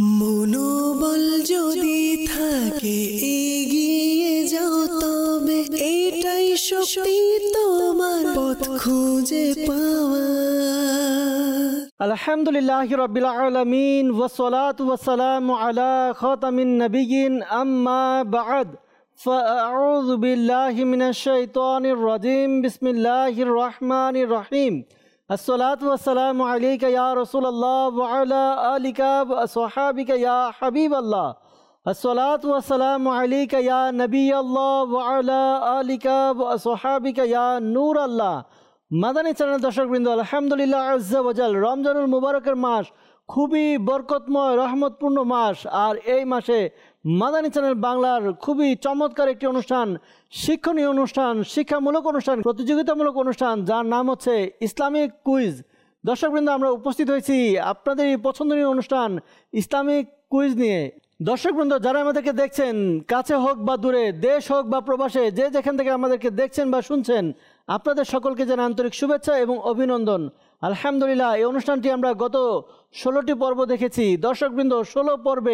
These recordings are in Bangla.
মনোবল যদি থাকে এগিয়ে যাও তবে এটাই শক্তি তোমার পথ খুঁজে পাওয়া। আলহামদুলিল্লাহি রাব্বিল আলামিন ওয়াসসালাতু ওয়াসসালামু আলা খাতামিন নাবিয়্যিন আম্মা বা'দ ফাআউযু বিল্লাহি মিনাশ শাইতানির রাজিম বিসমিল্লাহির রহমানির রহিম। আসসালাতু ওয়াসসালামু আলাইকা ইয়া রাসূলুল্লাহ ওয়া আলা আলিকা ওয়া আসহাবিকা ইয়া হাবিবাল্লাহ। আসসালাতু ওয়াসসালামু আলাইকা ইয়া নবিয়াল্লাহ ওয়া আলা আলিকা ওয়া আসহাবিকা ইয়া নূরাল্লাহ। মাদানী চ্যানেল দর্শকবৃন্দ, আলহামদুলিল্লাহ আজ্জা ওয়াজাল, রমজানুল মুবারকের মাস খুবই বরকতময় রহমতপূর্ণ মাস। আর এই মাসে মাদানী চ্যানেল বাংলার খুবই চমৎকার একটি অনুষ্ঠান, শিক্ষণীয় অনুষ্ঠান, শিক্ষামূলক অনুষ্ঠান, প্রতিযোগিতামূলক অনুষ্ঠান, যার নাম হচ্ছে ইসলামিক কুইজ। দর্শকবৃন্দ, আমরা উপস্থিত হয়েছি আপনাদের এই পছন্দনীয় অনুষ্ঠান ইসলামিক কুইজ নিয়ে। দর্শকবৃন্দ, যারা আমাদেরকে দেখছেন, কাছে হোক বা দূরে, দেশ হোক বা প্রবাসে, যে যেখান থেকে আমাদেরকে দেখছেন বা শুনছেন, আপনাদের সকলকে জানাই আন্তরিক শুভেচ্ছা এবং অভিনন্দন। আলহামদুলিল্লাহ, এই অনুষ্ঠানটি আমরা গত 16টি পর্ব দেখেছি। দর্শকবৃন্দ, 16 পর্বে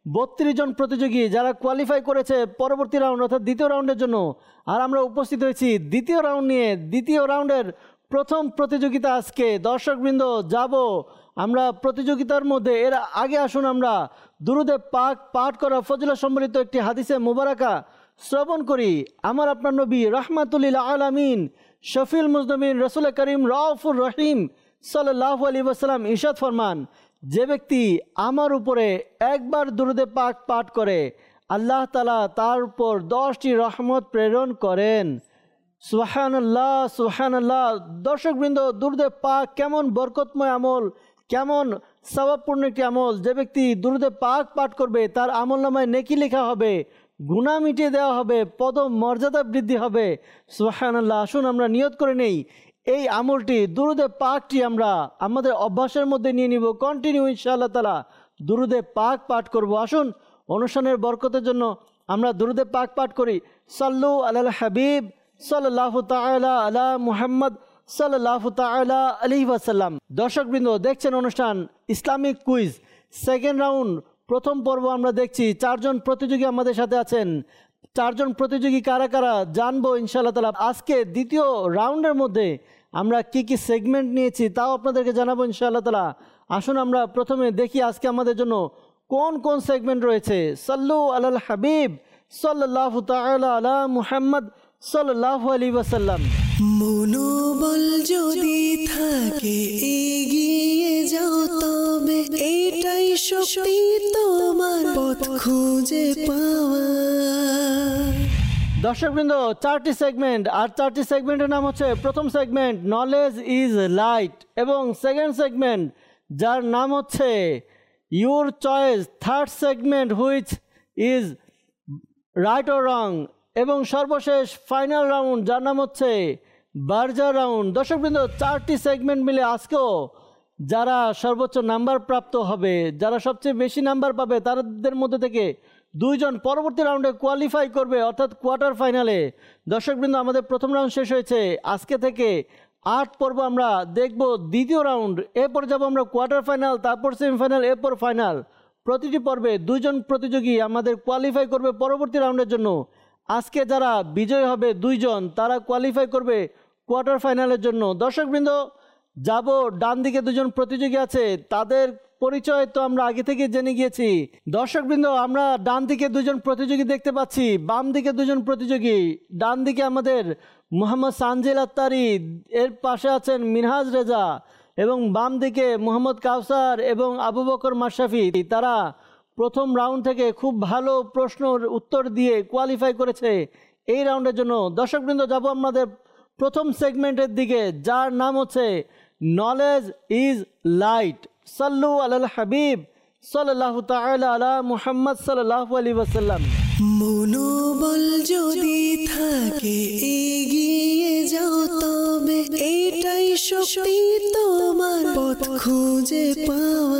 32 জন প্রতিযোগী যারা কোয়ালিফাই করেছে পরবর্তী রাউন্ড অর্থাৎ দ্বিতীয় রাউন্ডের জন্য। আর আমরা উপস্থিত হয়েছি দ্বিতীয় রাউন্ড নিয়ে। দ্বিতীয় রাউন্ডের প্রথম প্রতিযোগিতা আজকে। দর্শকবৃন্দ, যাব আমরা প্রতিযোগিতার মধ্যে। এর আগে আসুন আমরা দুরুদে পাক পাঠ করা ফজিলত সম্বলিত একটি হাদিসে মুবারাকা শ্রবণ করি। আমার আপনার নবী রাহমাতুল লিল আলামিন শফিউল মুজনিবিন রাসূল করিম রাউফুর রহিম সাল্লাল্লাহু আলাইহি ওয়াসাল্লাম ইরশাদ ফরমান, যে ব্যক্তি আমার উপরে একবার দুরুদে পাক পাঠ করে আল্লাহ তাআলা তার উপর 10টি রহমত প্রেরণ করেন। সুবহানাল্লাহ, সুবহানাল্লাহ। দর্শকবৃন্দ, দুরুদে পাক কেমন বরকতময় আমল, কেমন সওয়াবপূর্ণ একটি আমল। যে ব্যক্তি দুরুদে পাক পাঠ করবে তার আমলনামায় নেকি লেখা হবে, গুনাহ মিটিয়ে দেওয়া হবে, পদ মর্যাদা বৃদ্ধি হবে। সুবহানাল্লাহ। আসুন আমরা নিয়ত করে নেই এই আমলটি, দুরুদে পাকটি আমরা আমাদের অভ্যাসের মধ্যে নিয়ে নিব। কন্টিনিউ ইনশাআল্লাহ তাআলা দুরুদে পাক পাঠ করব। আসুন অনুষ্ঠানের বরকতের জন্য আমরা দুরুদে পাক পাঠ করি। সাল্লু আলাল হাবিব সাল্লাল্লাহু তাআলা আলা মুহাম্মদ সাল্লাল্লাহু তাআলা আলাইহি ওয়াসাল্লাম। দর্শকবৃন্দ, দেখছেন অনুষ্ঠান ইসলামিক কুইজ সেকেন্ড রাউন্ড। প্রথম পর্ব আমরা দেখছি। 4 জন প্রতিযোগী আমাদের সাথে আছেন। 4 জন প্রতিযোগী কারা কারা জানবো ইনশাআল্লাহ তাআলা। আজকে দ্বিতীয় রাউন্ডের মধ্যে আমরা কি কি সেগমেন্ট নিয়েছি তাও আপনাদেরকে জানাবো ইনশাআল্লাহ তাআলা। আসুন আমরা প্রথমে দেখি আজকে আমাদের জন্য কোন কোন সেগমেন্ট রয়েছে। সাল্লু আলাল হাবিব সাল্লাল্লাহু তাআলা আলা মুহাম্মদ সাল্লাল্লাহু আলাইহি ওয়াসাল্লাম। মনোবল যদি থাকে এগিয়ে যাও তবে এটাই শক্তি তোমার পথ খুঁজে পাওয়া। দর্শকবৃন্দ, 4টি সেগমেন্ট, আর 4টি সেগমেন্টের নাম হচ্ছে প্রথম সেগমেন্ট নলেজ ইজ লাইট, এবং সেকেন্ড সেগমেন্ট যার নাম হচ্ছে your choice, third segment which is right or wrong, এবং সর্বশেষ ফাইনাল রাউন্ড যার নাম হচ্ছে বার্জার রাউন্ড। দর্শকবৃন্দ, 4টি সেগমেন্ট মিলে আজকেও যারা সর্বোচ্চ নাম্বার প্রাপ্ত হবে, যারা সবচেয়ে বেশি নাম্বার পাবে, তাদের মধ্যে থেকে 2 জন পরবর্তী রাউন্ডে কোয়ালিফাই করবে অর্থাৎ কোয়ার্টার ফাইনালে। দর্শকবৃন্দ, আমাদের প্রথম রাউন্ড শেষ হয়েছে। আজকে থেকে 8 পর্ব আমরা দেখব দ্বিতীয় রাউন্ড। এরপর যাব আমরা কোয়ার্টার ফাইনাল, তারপর সেমিফাইনাল, এরপর ফাইনাল। প্রতিটি পর্বে 2 জন প্রতিযোগী আমাদের কোয়ালিফাই করবে পরবর্তী রাউন্ডের জন্য। আজকে যারা বিজয় হবে 2 জন, তারা কোয়ালিফাই করবে কোয়ার্টার ফাইনালের জন্য। দর্শকবৃন্দ, যাব ডান দিকে 2 জন প্রতিযোগী আছে, তাদের পরিচয় তো আমরা আগে থেকে জেনে গিয়েছি। দর্শকবৃন্দ, আমরা ডান দিকে 2 জন প্রতিযোগী দেখতে পাচ্ছি, বাম দিকে 2 জন প্রতিযোগী। ডান দিকে আমাদের মোহাম্মদ সানজিল আত্তারি, এর পাশে আছেন মিনহাজ রেজা, এবং বাম দিকে মোহাম্মদ কাউসার এবং আবু বকর মাশরাফি। তারা প্রথম রাউন্ড থেকে খুব ভালো প্রশ্নের উত্তর দিয়ে কোয়ালিফাই করেছে এই রাউন্ডের জন্য। দর্শকবৃন্দ, যাব আমাদের প্রথম সেগমেন্টের দিকে যার নাম হচ্ছে নলেজ ইজ লাইট। সাল্লু আলাল হাবিব সাল্লাল্লাহু তাআলা আলা মুহাম্মদ সাল্লাল্লাহু আলাইহি ওয়াসাল্লাম। মনোবল যদি থাকে এগিয়ে যাও তবে এটাই শক্তি তোমার পথ খুঁজে পাওয়া।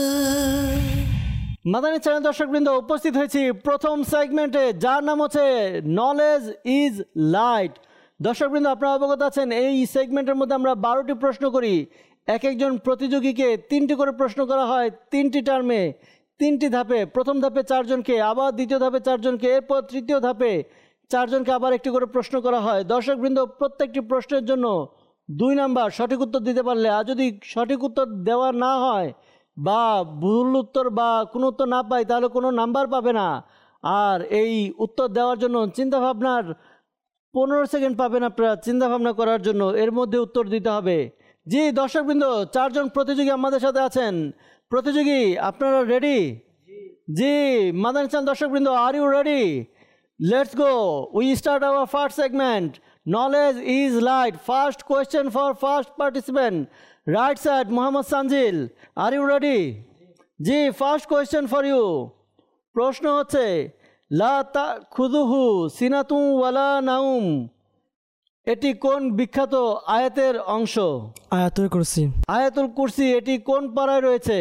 মাদানী চ্যানেল দর্শকবৃন্দ, উপস্থিত হয়েছি প্রথম সেগমেন্টে যার নাম হচ্ছে নলেজ ইজ লাইট। দর্শকবৃন্দ, আপনারা অবগত আছেন এই সেগমেন্টের মধ্যে আমরা 12টি প্রশ্ন করি। এক একজন প্রতিযোগীকে 3টি করে প্রশ্ন করা হয় 3টি টার্মে। তিনটি ধাপে, প্রথম ধাপে 4 জনকে, আবার দ্বিতীয় ধাপে 4 জনকে, এরপর তৃতীয় ধাপে 4 জনকে আবার একটি করে প্রশ্ন করা হয়। দর্শকবৃন্দ, প্রত্যেকটি প্রশ্নের জন্য 2 নাম্বার সঠিক উত্তর দিতে পারলে, আর যদি সঠিক উত্তর দেওয়া না হয় বা ভুল উত্তর বা কোনো উত্তর না পাই তাহলে কোনো নাম্বার পাবে না। আর এই উত্তর দেওয়ার জন্য চিন্তাভাবনার 15 সেকেন্ড পাবেন আপনারা চিন্তাভাবনা করার জন্য, এর মধ্যে উত্তর দিতে হবে। জি দর্শকবৃন্দ, 4 জন প্রতিযোগী আমাদের সাথে আছেন। প্রতিযোগী আপনারা রেডি? জি মাদানী চ্যানেল দর্শকবৃন্দ, are you ready? Let's go, we start our first segment, knowledge is light. First question for first participant, right side Mohammad Sanjil, are you ready? জি ফার্স্ট কোয়েশ্চেন ফর ইউ। প্রশ্ন হচ্ছে লা তাখুযুহু সিনাতুন ওয়ালা নাউম, এটি কোন বিখ্যাত আয়াতের অংশ? আয়াতুল কুরসি। আয়াতুল কুরসি এটি কোন পারায় রয়েছে?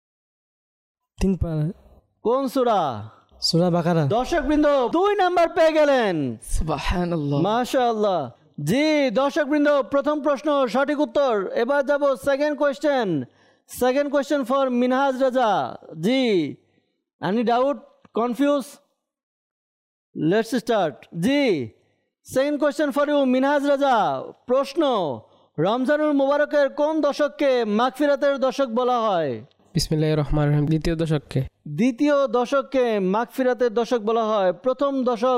3 পারা। কোন সূরা? সূরা বাকারা। দর্শকবৃন্দ 2 নাম্বার পেয়ে গেলেন, সুবহানাল্লাহ, মাশাআল্লাহ। জি দর্শকবৃন্দ, প্রথম প্রশ্ন সঠিক উত্তর। এবার যাব second question. Second question for Minhaj Raja. জি any doubt, confuse? Let's start. জি second question for you Minhaj Raja. প্রশ্ন, রমজানুল মুবারকের কোন দশককে মাগফিরাতের দশক বলা হয়? বিসমিল্লাহির রহমানির রহিম। দ্বিতীয় দশককে। দ্বিতীয় দশককে মাগফিরাতের দশক বলা হয়। প্রথম দশক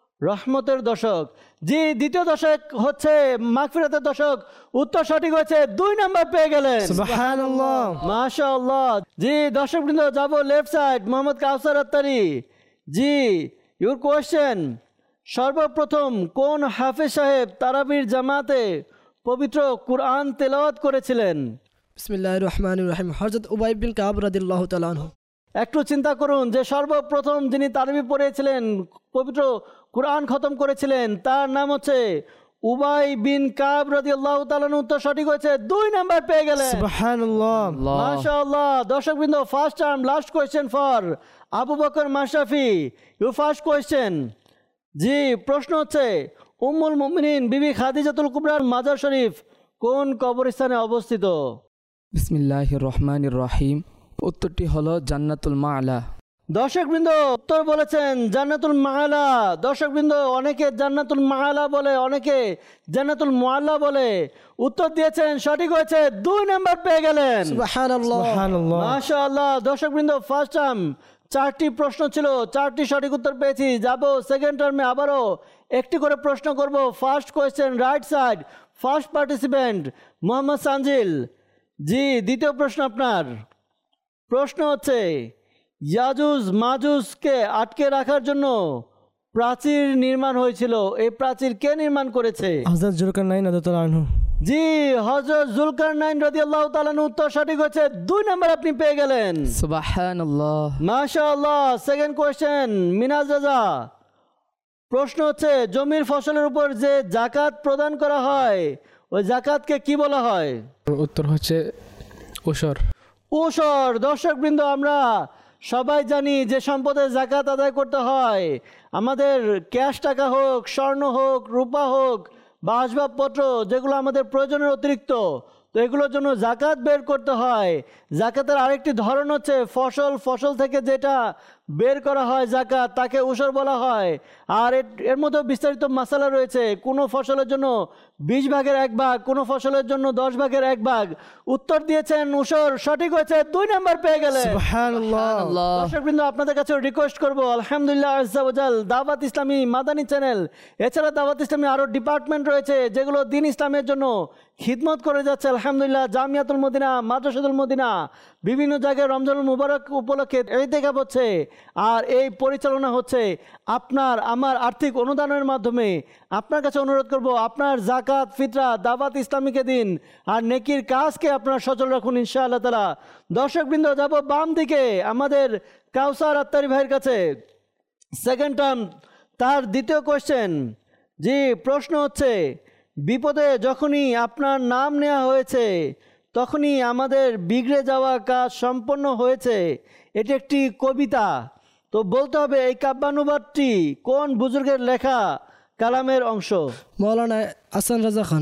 রহমতের দশক। জি দ্বিতীয় দশক হচ্ছে মাগফিরাতের দশক। উত্তর সঠিক হয়েছে, 2 নাম্বার পেয়ে গেলেন, সুবহানাল্লাহ, মাশাআল্লাহ। জি দর্শকবৃন্দ যাব লেফট সাইড, মোহাম্মদ কাউসার আত্তারি। জি ইউর কোয়েশ্চেন, সর্বপ্রথম কোন হাফেজ সাহেব তারাবির জামাতে পবিত্র কুরআন তেলাওয়াত করেছিলেন? বিসমিল্লাহির রহমানির রহিম, হযরত উবাই বিন কাব রাদিয়াল্লাহু তাআলা আনহু। একটু চিন্তা করুন যে সর্বপ্রথম যিনি তারাবি পড়েছিলেন, পবিত্র কুরআন খতম করেছিলেন, তার নাম হচ্ছে উবাই বিন কাব রাদিয়াল্লাহু তাআলা আনহু। উত্তর সঠিক হয়েছে, 2 নাম্বার পেয়ে গেলেন, সুবহানাল্লাহ, মাশাআল্লাহ। দর্শকবৃন্দ first term last question for Abu Bakar Mashrafi, you first question. জি প্রশ্ন হচ্ছে উম্মুল মুমিনিন বিবি খাদিজাতুল কুবরার মাজার শরীফ কোন কবরস্থানে অবস্থিত? বিসমিল্লাহির রহমানির রহিম। উত্তরটি হলো জান্নাতুল মাআলা। দর্শকবৃন্দ উত্তর বলেছেন জান্নাতুল মাআলা। দর্শকবৃন্দ অনেকে জান্নাতুল মাআলা বলে, অনেকে জান্নাতুল মুআল্লা বলে। উত্তর দিয়েছেন, সঠিক হয়েছে, 2 নাম্বার পেয়ে গেলেন, সুবহানাল্লাহ, সুবহানাল্লাহ, মাশাআল্লাহ। দর্শকবৃন্দ ফার্স্ট টার্ম 4টি প্রশ্ন ছিল, 4টি সঠিক উত্তর পেয়েছি। যাব সেকেন্ড টার্মে আবারও একটি করে প্রশ্ন করব। First question right side, first participant Mohammad Sanjil. জি দ্বিতীয় প্রশ্ন আপনার। প্রশ্ন হচ্ছে ইয়াজুজ মাজুজকে আটকে রাখার জন্য প্রাচীর নির্মাণ হয়েছিল, এই প্রাচীর কে নির্মাণ করেছে? হযরত জুলকারনাইন রাদিয়াল্লাহু আনহু। জি হযরত জুলকারনাইন রাদিয়াল্লাহু তাআলা আনহু। উত্তর সঠিক হয়েছে, 2 নাম্বার আপনি পেয়ে গেলেন, সুবহানাল্লাহ, মাশাআল্লাহ। সেকেন্ড কোয়েশ্চেন মিনাজ রাজা। প্রশ্ন হচ্ছে জমির ফসলের উপর যে যাকাত প্রদান করা হয় ওই যাকাতকে কি বলা হয়? উত্তর হচ্ছে ওশর। ওশর। দর্শকবৃন্দ আমরা সবাই জানি যে সম্পদের যাকাত আদায় করতে হয়। আমাদের ক্যাশ টাকা হোক, স্বর্ণ হোক, রূপা হোক বা আসবাবপত্র যেগুলো আমাদের প্রয়োজনের অতিরিক্ত, তো এগুলোর জন্য যাকাত বের করতে হয়। যাকাতের আরেকটি ধরন হচ্ছে ফসল থেকে যেটা বের করা হয় যাকাত, তাকে উশর বলা হয়। আর এর মধ্যে বিস্তারিত মাসালা রয়েছে। কোনো ফসলের জন্য 20 ভাগের 1 ভাগ, কোনো ফসলের জন্য 10 ভাগের 1 ভাগ। উত্তর দিয়েছেন উশর, সঠিক হয়েছে, 2 নাম্বার পেয়ে গেলেন, সুবহানাল্লাহ। দর্শকবৃন্দ আপনাদের কাছে রিকোয়েস্ট করবো, আলহামদুলিল্লাহ আজ্জা ওয়াজাল দাওয়াত ইসলামী মাদানী চ্যানেল, এছাড়া দাওয়াত ইসলামী আরও ডিপার্টমেন্ট রয়েছে যেগুলো দিন ইসলামের জন্য খিদমত করে যাচ্ছে। আলহামদুলিল্লাহ জামিয়াতুল মদিনা, মাদ্রাসাতুল মদিনা, বিভিন্ন জায়গায় রমজানুল মুবারক উপলক্ষে ইতিকাফ হচ্ছে। আর এই পরিচালনা হচ্ছে আপনার আমার আর্থিক অনুদানের মাধ্যমে। আপনার কাছে অনুরোধ করব, আপনার যাকাত ফিতরা দাওয়াত ইসলামীকে দিন আর নেকির কাজকে আপনারা সচল রাখুন ইনশাআল্লাহ তাআলা। দর্শকবৃন্দ যাব বাম দিকে আমাদের কাউসার আত্তারি ভাইয়ের কাছে। সেকেন্ড টার্ম তার দ্বিতীয় কোয়েশ্চেন। জি প্রশ্ন হচ্ছে বিপদে যখনই আপনার নাম নেওয়া হয়েছে তখনই আমাদের বিগড়ে যাওয়া কাজ সম্পন্ন হয়েছে, এটি একটি কবিতা। তো বলতে হবে এই কাব্যানুবাদটি কোন বুজুর্গের লেখা কালামের অংশ? মাওলানা হাসান রাজা খান।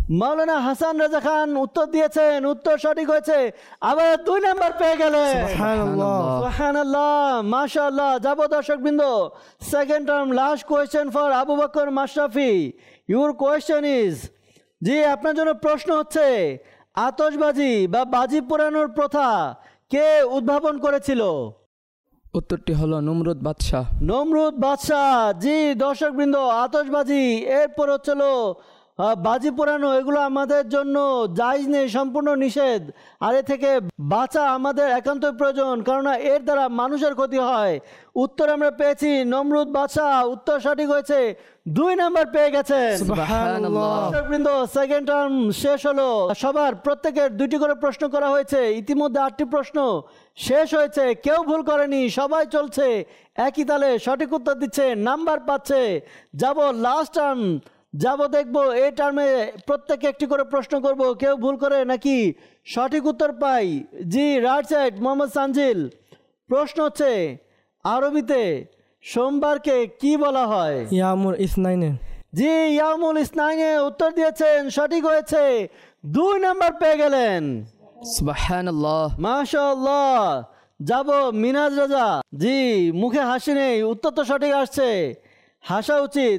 মাওলানা হাসান রাজা খান উত্তর দিয়েছেন, উত্তর সঠিক হয়েছে, আবার 2 নাম্বার পেয়ে গেলেন। সুবহানাল্লাহ, মাশাআল্লাহ। যাব দর্শকবৃন্দ, second term last question for Abu Bakar Mashrafi. Your question is, জি আপনার জন্য প্রশ্ন হচ্ছে, আতশবাজি বা বাজি পোড়ানোর প্রথা কে উদ্ভাবন করেছিল? উত্তরটি হলো নমরুদ বাদশাহ। নমরুদ বাদশাহ। জি দর্শকবৃন্দ, আতশবাজি এরপর হচ্ছিল বাজি পোড়ানো, এগুলো আমাদের জন্য জায়েজ নেই, সম্পূর্ণ নিষেধ। আর এ থেকে বাঁচা আমাদের একান্ত প্রয়োজন, কারণ এর দ্বারা মানুষের ক্ষতি হয়। উত্তর আমরা পেয়েছি নমরুদ বাদশাহ, উত্তর সঠিক হয়েছে, 2 নাম্বার পেয়ে গেছেন। দর্শকবৃন্দ, সেকেন্ড টার্ম শেষ হলো, সবার প্রত্যেকের 2টি করে প্রশ্ন করা হয়েছে, ইতিমধ্যে 8টি প্রশ্ন শেষ হয়েছে, কেউ ভুল করেনি, সবাই চলছে একই তালে, সঠিক উত্তর দিচ্ছে, নাম্বার পাচ্ছে। যাব লাস্ট টার্ম, যাব দেখবো এই টার্মে প্রত্যেকে একটি করে প্রশ্ন করব, কেউ ভুল করে নাকি সঠিক উত্তর পাই। জি রাইট সাইড মোহাম্মদ সানজিল। প্রশ্ন হচ্ছে, আরবিতে সোমবারকে কি বলা হয়? ইয়ামুল ইসনাইনে। জি ইয়ামুল ইসনাইনে উত্তর দিয়েছেন, সঠিক হয়েছে, 2 নাম্বার পেয়ে গেলেন। সুবহানাল্লাহ, মাশাআল্লাহ। যাব মিনাজ রাজা। জি মুখে হাসি নেই, উত্তর তো সঠিক আসছে, হাসা উচিত,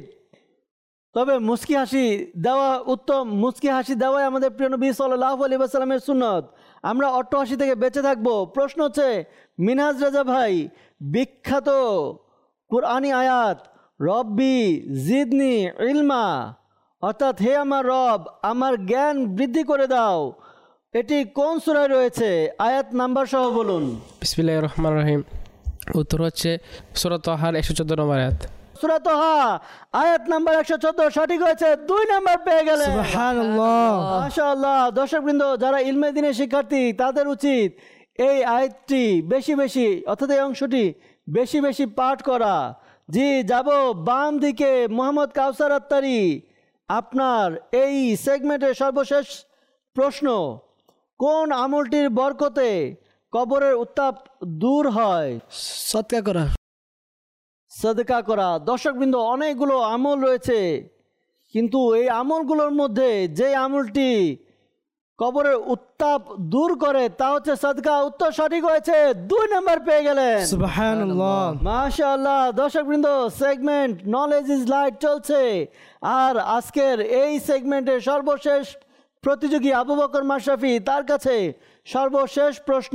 তবে মুস্কি হাসি দেওয়া উত্তম। মুস্কি হাসি দেওয়াই আমাদের প্রিয় নবী সাল্লাল্লাহু আলাইহি ওয়াসাল্লামের সুন্নত। আমরা অট্টহাসি থেকে বেঁচে থাকবো। প্রশ্ন হচ্ছে, মিনহাজ রাজা ভাই, বিখ্যাত কুরআনি আয়াত রব্বি জিদনি ইলমা, অর্থাৎ হে আমার রব আমার জ্ঞান বৃদ্ধি করে দাও, এটি কোন সূরায় রয়েছে? আয়াত নাম্বার সহ বলুন। বিসমিল্লাহির রহমানির রহিম। উত্তর হচ্ছে সূরা তাহার 114 নম্বর আয়াত। সূরা তাহা আয়াত নাম্বার 114, সঠিক হয়েছে, 2 নাম্বার পেয়ে গেলেন। সুবহানাল্লাহ, মাশাআল্লাহ। দর্শকবৃন্দ, যারা ইলমে দ্বীনের শিক্ষার্থী তাদের উচিত এই আয়াতটি বেশি বেশি, অর্থাৎ এই অংশটি বেশি বেশি পাঠ করা। জি যাব বাম দিকে মোহাম্মদ কাউসার আত্তারি। আপনার এই সেগমেন্টের সর্বশেষ প্রশ্ন, কোন আমলটির বরকতে কবরের উত্তাপ দূর হয়? সদকা করা। সাদকা করা। দর্শকবৃন্দ, অনেকগুলো আমল রয়েছে, কিন্তু এই আমলগুলোর মধ্যে যে আমলটি কবরের উত্তাপ দূর করে তা হচ্ছে সাদকা। উত্তর সঠিক হয়েছে, 2 নাম্বার পেয়ে গেলেন। সুবহানাল্লাহ, মাশাআল্লাহ। দর্শকবৃন্দ, সেগমেন্ট নলেজ ইজ লাইট চলছে, আর আজকের এই সেগমেন্টের সর্বশেষ প্রতিযোগী আবু বকর মাশরাফি, তার কাছে সর্বশেষ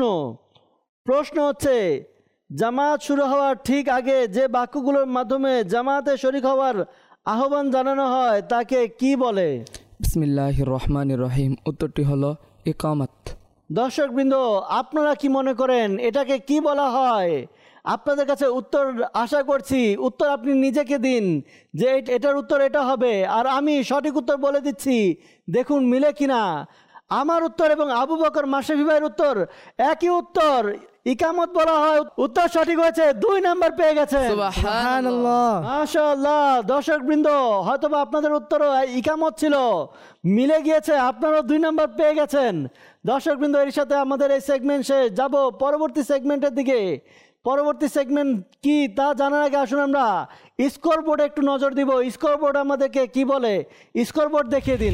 প্রশ্ন হচ্ছে, জামাত শুরু হওয়ার ঠিক আগে যে বাক্যগুলোর মাধ্যমে জামাতে শরীক হওয়ার আহ্বান জানানো হয় তাকে কি বলে? বিসমিল্লাহির রহমানির রহিম। উত্তরটি হলো ইকামত। দর্শকবৃন্দ, আপনারা কি মনে করেন এটাকে কি বলা হয়? আপনাদের কাছে উত্তর আশা করছি, উত্তর আপনি নিজেকে দিন যে এটার উত্তর এটা হবে, আর আমি সঠিক উত্তর বলে দিচ্ছি, দেখুন মিলে কিনা। আমার উত্তর এবং আবু বকর মাশরাফি ভাইয়ের উত্তর একই উত্তর, ইকামত বলা হয়। উত্তর সঠিক হয়েছে, 2 নাম্বার পেয়ে গেছেন। সুবহানাল্লাহ, মাশাআল্লাহ। দর্শকবৃন্দ, হয়তোবা আপনাদের উত্তরও ইকামত ছিল, মিলে গিয়েছে, আপনারাও 2 নাম্বার পেয়ে গেছেন। দর্শকবৃন্দ, এর সাথে আমাদের এই সেগমেন্ট শেষ। যাব পরবর্তী সেগমেন্টের দিকে। পরবর্তী সেগমেন্ট কি তা জানার আগে আসুন আমরা স্কোরবোর্ডে একটু নজর দিব। স্কোরবোর্ড আমাদেরকে কি বলে, স্কোরবোর্ড দেখিয়ে দিন।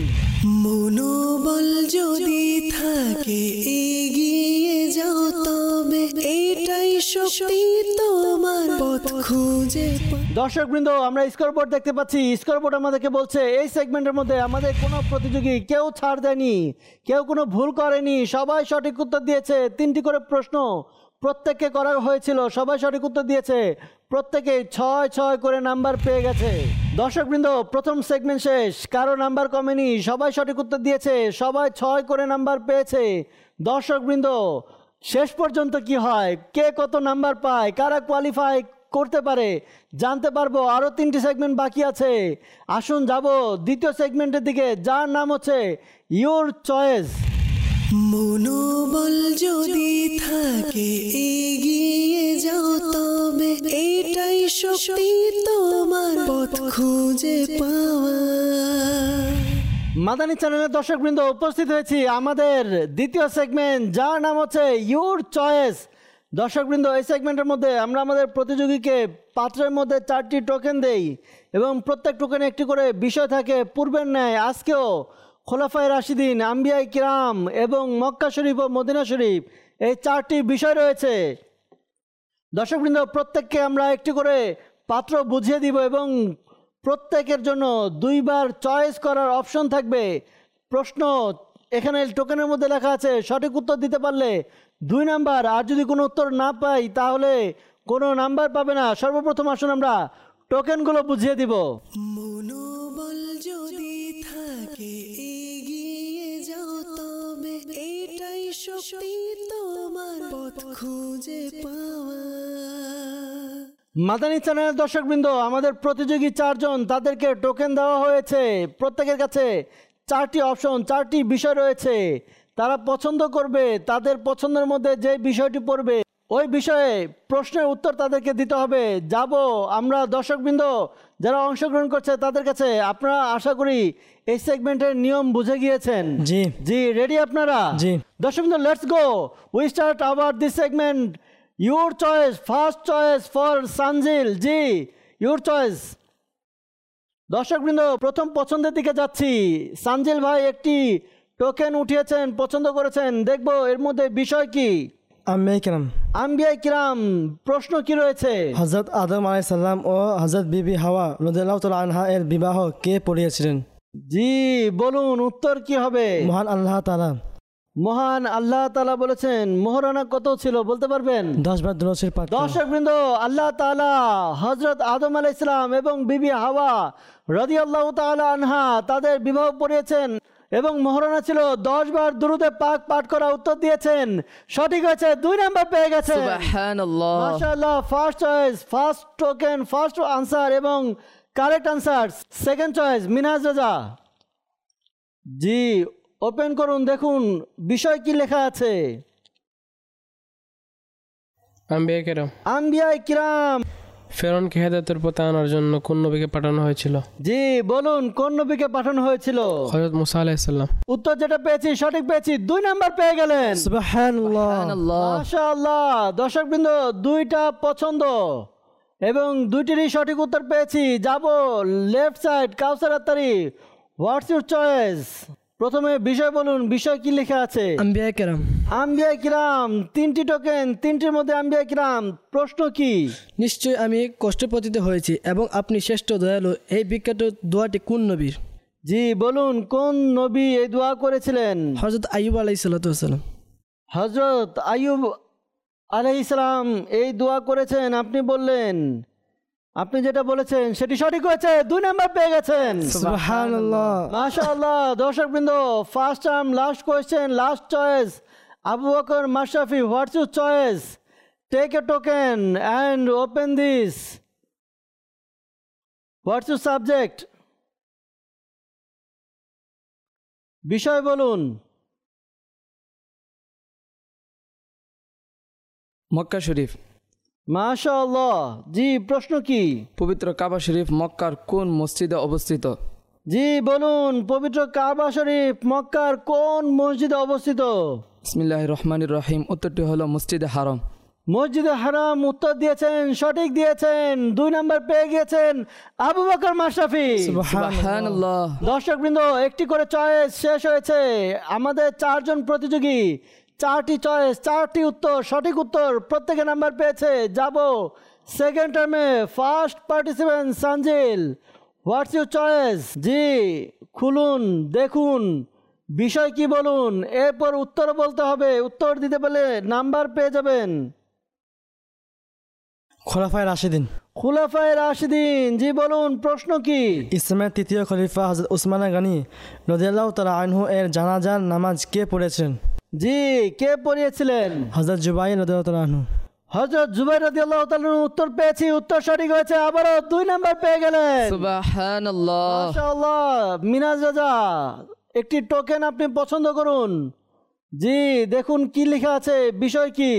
মনোবল যদি থাকে এগিয়ে যাও, তবে এটাই শক্তি তোমার পথ খুঁজে পাও। দর্শকবৃন্দ, আমরা স্কোরবোর্ড দেখতে পাচ্ছি। স্কোরবোর্ড আমাদেরকে বলছে এই সেগমেন্টের মধ্যে আমাদের কোনো প্রতিযোগী কেউ ছাড় দেয়নি, কেউ কোনো ভুল করেনি, সবাই সঠিক উত্তর দিয়েছে। 3টি করে প্রশ্ন প্রত্যেককে করা হয়েছিল, সবাই সঠিক উত্তর দিয়েছে, প্রত্যেকে 6 করে নাম্বার পেয়ে গেছে। দর্শকবৃন্দ, প্রথম সেগমেন্ট শেষ, কারো নাম্বার কমেনি, সবাই সঠিক উত্তর দিয়েছে, সবাই 6 করে নাম্বার পেয়েছে। দর্শকবৃন্দ, শেষ পর্যন্ত কি হয়, কে কত নাম্বার পায়, কারা কোয়ালিফাই করতে পারে জানতে পারবো। আরও 3টি সেগমেন্ট বাকি আছে। আসুন যাব দ্বিতীয় সেগমেন্টের দিকে, যার নাম হচ্ছে ইউর চয়েস। মনোবল যদি থাকে এগিয়ে যাও, তবে এটাই শক্তি তোমার পথ খুঁজে পাওয়া। মাদানী চ্যানেলের দর্শকবৃন্দ, উপস্থিত হয়েছি আমাদের দ্বিতীয় সেগমেন্ট, যার নাম হচ্ছে ইউর চয়েস। দর্শকবৃন্দ, এই সেগমেন্টের মধ্যে আমরা আমাদের প্রতিযোগীকে পাত্রের মধ্যে 4টি টোকেন দেই এবং প্রত্যেক টোকেনে একটি করে বিষয় থাকে। পূর্বের ন্যায় আজকেও খোলাফায়ে রাশিদিন, আম্বিয়ায়ে কিরাম এবং মক্কা শরীফ ও মদিনা শরীফ, এই 4টি বিষয় রয়েছে। দর্শকবৃন্দ, প্রত্যেককে আমরা একটি করে পাত্র বুঝিয়ে দিব এবং প্রত্যেকের জন্য 2বার চয়েস করার অপশন থাকবে। প্রশ্ন এখানে টোকেনের মধ্যে লেখা আছে, সঠিক উত্তর দিতে পারলে 2 নাম্বার, আর যদি কোনো উত্তর না পাই তাহলে কোনো নাম্বার পাবে না। সর্বপ্রথম আসুন আমরা টোকেনগুলো বুঝিয়ে দিব। মনোবল যদি থাকে এগিয়ে যাও তবে এটাই শক্তি তোমার পথ খুঁজে পাওয়া। মাদানী চ্যানেলের দর্শকবৃন্দ, আমাদের প্রতিযোগী 4 জন, তাদেরকে টোকেন দেওয়া হয়েছে। প্রত্যেকের কাছে 4টি অপশন, 4টি বিষয় রয়েছে। তারা পছন্দ করবে, তাদের পছন্দের মধ্যে যে বিষয়টি পড়বে ওই বিষয়ে প্রশ্নের উত্তর তাদেরকে দিতে হবে। যাব আমরা দর্শকবৃন্দ যারা অংশগ্রহণ করছে তাদের কাছে। আপনারা আশা করি এই সেগমেন্টের নিয়ম বুঝে গিয়েছেন। জি রেডি আপনারা? জি। দর্শকবৃন্দ, let's go, we start our this segment. Your choice, first choice for Sanjil. জি, ইউর চয়েস। দর্শকবৃন্দ, প্রথম পছন্দের দিকে যাচ্ছি। সানজিল ভাই একটি টোকেন উঠিয়েছেন, পছন্দ করেছেন। দেখবো এর মধ্যে বিষয় কি। আম্বিয়ায়ে কিরাম, প্রশ্ন কি রয়েছে? হযরত আদম আলাইহিস সালাম ও হযরত বিবি হাওয়া রাদিয়াল্লাহু তাআলা আনহা এর বিবাহ কে পড়িয়েছিলেন? জি বলুন, উত্তর কি হবে? মহান আল্লাহ তাআলা। মহান আল্লাহ তাআলা বলেছেন। মোহরানা কত ছিল বলতে পারবেন? 10 বার দুরূদের পাঠ। দর্শকবৃন্দ, আল্লাহ তাআলা হযরত আদম আলাইহিস সালাম এবং বিবি হাওয়া রাদিয়াল্লাহু তাআলা আনহা তাদের বিবাহ পড়িয়েছেন এবং মোহরানা ছিল 10 বার দুরূদে পাক পাঠ করা। উত্তর দিয়েছেন, সঠিক হয়েছে, 2 নাম্বার পেয়ে গেছেন। সুবহানাল্লাহ, মাশাআল্লাহ। First choice, first token, first answer এবং correct answer. Second choice Minhaj Raja. জি, ওপেন করুন, দেখুন বিষয় কি লেখা আছে। আম্বিয়ায়ে কিরাম। ফেরনকে হেদায়েতের পথে আনার জন্য কোন নবীকে পাঠানো হয়েছিল? জি বলুন, কোন নবীকে পাঠানো হয়েছিল? হযরত মুসা আলাইহিস সালাম। উত্তর যেটা পেয়েছি সঠিক পেয়েছি, 2 নাম্বার পেয়ে গেলেন। সুবহানাল্লাহ। মাশাআল্লাহ। দর্শকবৃন্দ, 2টা পছন্দ এবং 2টিরই সঠিক উত্তর পেয়েছি। যাব left side, Kausar Attari, what's your choice? প্রথমে বিষয় বলুন, বিষয় কি লেখা আছে? আম্বিয়ায়ে কিরাম। আম্বিয়ায়ে কিরাম, 3টি টোকেন, 3টির মধ্যে আম্বিয়ায়ে কিরাম। প্রশ্ন কি? নিশ্চয় আমি কষ্টে পতিত হয়েছি এবং আপনি শ্রেষ্ঠ দয়ালু। এই বিখ্যাত দোয়াটি কোন নবীর? জি বলুন, কোন নবী এই দোয়া করেছিলেন? হযরত আইয়ুব আলাইহিস সালাতু ওয়াসসালাম। হযরত আইয়ুব আলাইহিস সালাম এই দোয়া করেছেন। আপনি বললেন, আপনি যেটা বলেছেন সেটি সঠিক হয়েছে, 2 নাম্বার পেয়ে গেছেন। সুবহানাল্লাহ। মাশাআল্লাহ। দর্শকবৃন্দ, first term, last question, last choice. Abu Bakar Mashrafi, what's your choice? Take a token and open this. What's your subject? বিষয় বলুন। মক্কা শরীফ। মাশাআল্লাহ। জি, প্রশ্ন কি? পবিত্র কাবা শরীফ মক্কার কোন মসজিদে অবস্থিত? জি বলুন, পবিত্র কাবা শরীফ মক্কার কোন মসজিদে অবস্থিত? বিসমিল্লাহির রহমানির রহিম। উত্তরটি হলো মসজিদে হারাম। মসজিদে হারাম উত্তর দিয়েছেন, সঠিক দিয়েছেন, 2 নাম্বার পেয়ে গিয়েছেন আবু বকর মাশরাফি। সুবহানাল্লাহ। দর্শকবৃন্দ, একটি করে চয়েস শেষ হয়েছে। আমাদের 4 জন প্রতিযোগী, 4টি চয়েস, 4টি উত্তর, সঠিক উত্তর, প্রত্যেকে নাম্বার পেয়েছে। যাব সেকেন্ড টার্মে, first participant Sanjil, what's your choice? জি খুলুন, দেখুন বিষয় কি বলুন। এরপর উত্তর বলতে হবে, উত্তর দিতে পারলে নাম্বার পেয়ে যাবেন। খোলাফায়ে রাশিদিন। খুলাফায়ে রাশিদিন। জি বলুন, প্রশ্ন কি? ইসলামের ৩য় খলিফা হযরত উসমান গনি রাদিয়াল্লাহু তাআলা আনহু এর জানাজার নামাজ কে পড়েছেন? জি, কে পড়িয়েছিলেন? হযরত জুবাইর রাদিয়াল্লাহু তাআলা আনহু। হযরত জুবাইর রাদিয়াল্লাহু তাআলা উত্তর পেয়েছি, উত্তর সঠিক হয়েছে, আবারও 2 নাম্বার পেয়ে গেলেন। সুবহানাল্লাহ। মাশাআল্লাহ। মিনাজ রাজা, একটি টোকেন আপনি পছন্দ করুন। জি দেখুন কি লেখা আছে, বিষয় কি?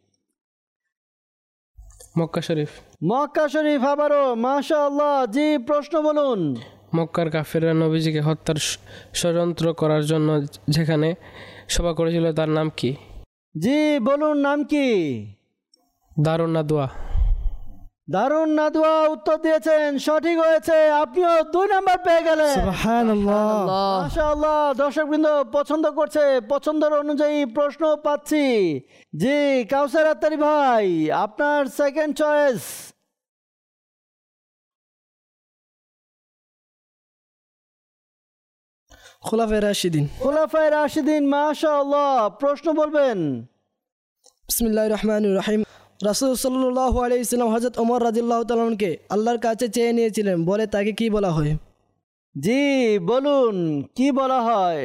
মক্কা শরীফ। মক্কা শরীফ আবারও। মাশাআল্লাহ। জি প্রশ্ন বলুন। মক্কার কাফেররা নবীজিকে হত্যার ষড়যন্ত্র করার জন্য যেখানে সভা করেছিল তার নাম কি? জি বলুন, নাম কি? দারুন নাদওয়া। দারুণ নাদুয়া উত্তর দিয়েছেন, সঠিক হয়েছে, আপনিও 2 নাম্বার পেয়ে গেলেন। সুবহানাল্লাহ। মাশাআল্লাহ, দর্শকবৃন্দ পছন্দ করছে, পছন্দের অনুযায়ী প্রশ্ন পাচ্ছি। জি কাউসার আত্তারি ভাই, আপনার সেকেন্ড চয়েস। খোলাফায়ে রাশিদিন। খোলাফায়ে রাশিদিন, মাশাআল্লাহ, প্রশ্ন বলবেন। বিসমিল্লাহির রহমানির রহিম। রাসূল সাল্লাল্লাহু আলাইহি সাল্লাম হযরত ওমর রাদিয়াল্লাহু তাআলা আনহুকে আল্লাহর কাছে চেয়ে নিয়েছিলেন, বলে তাকে কি বলা হয়? জি বলুন, কি বলা হয়?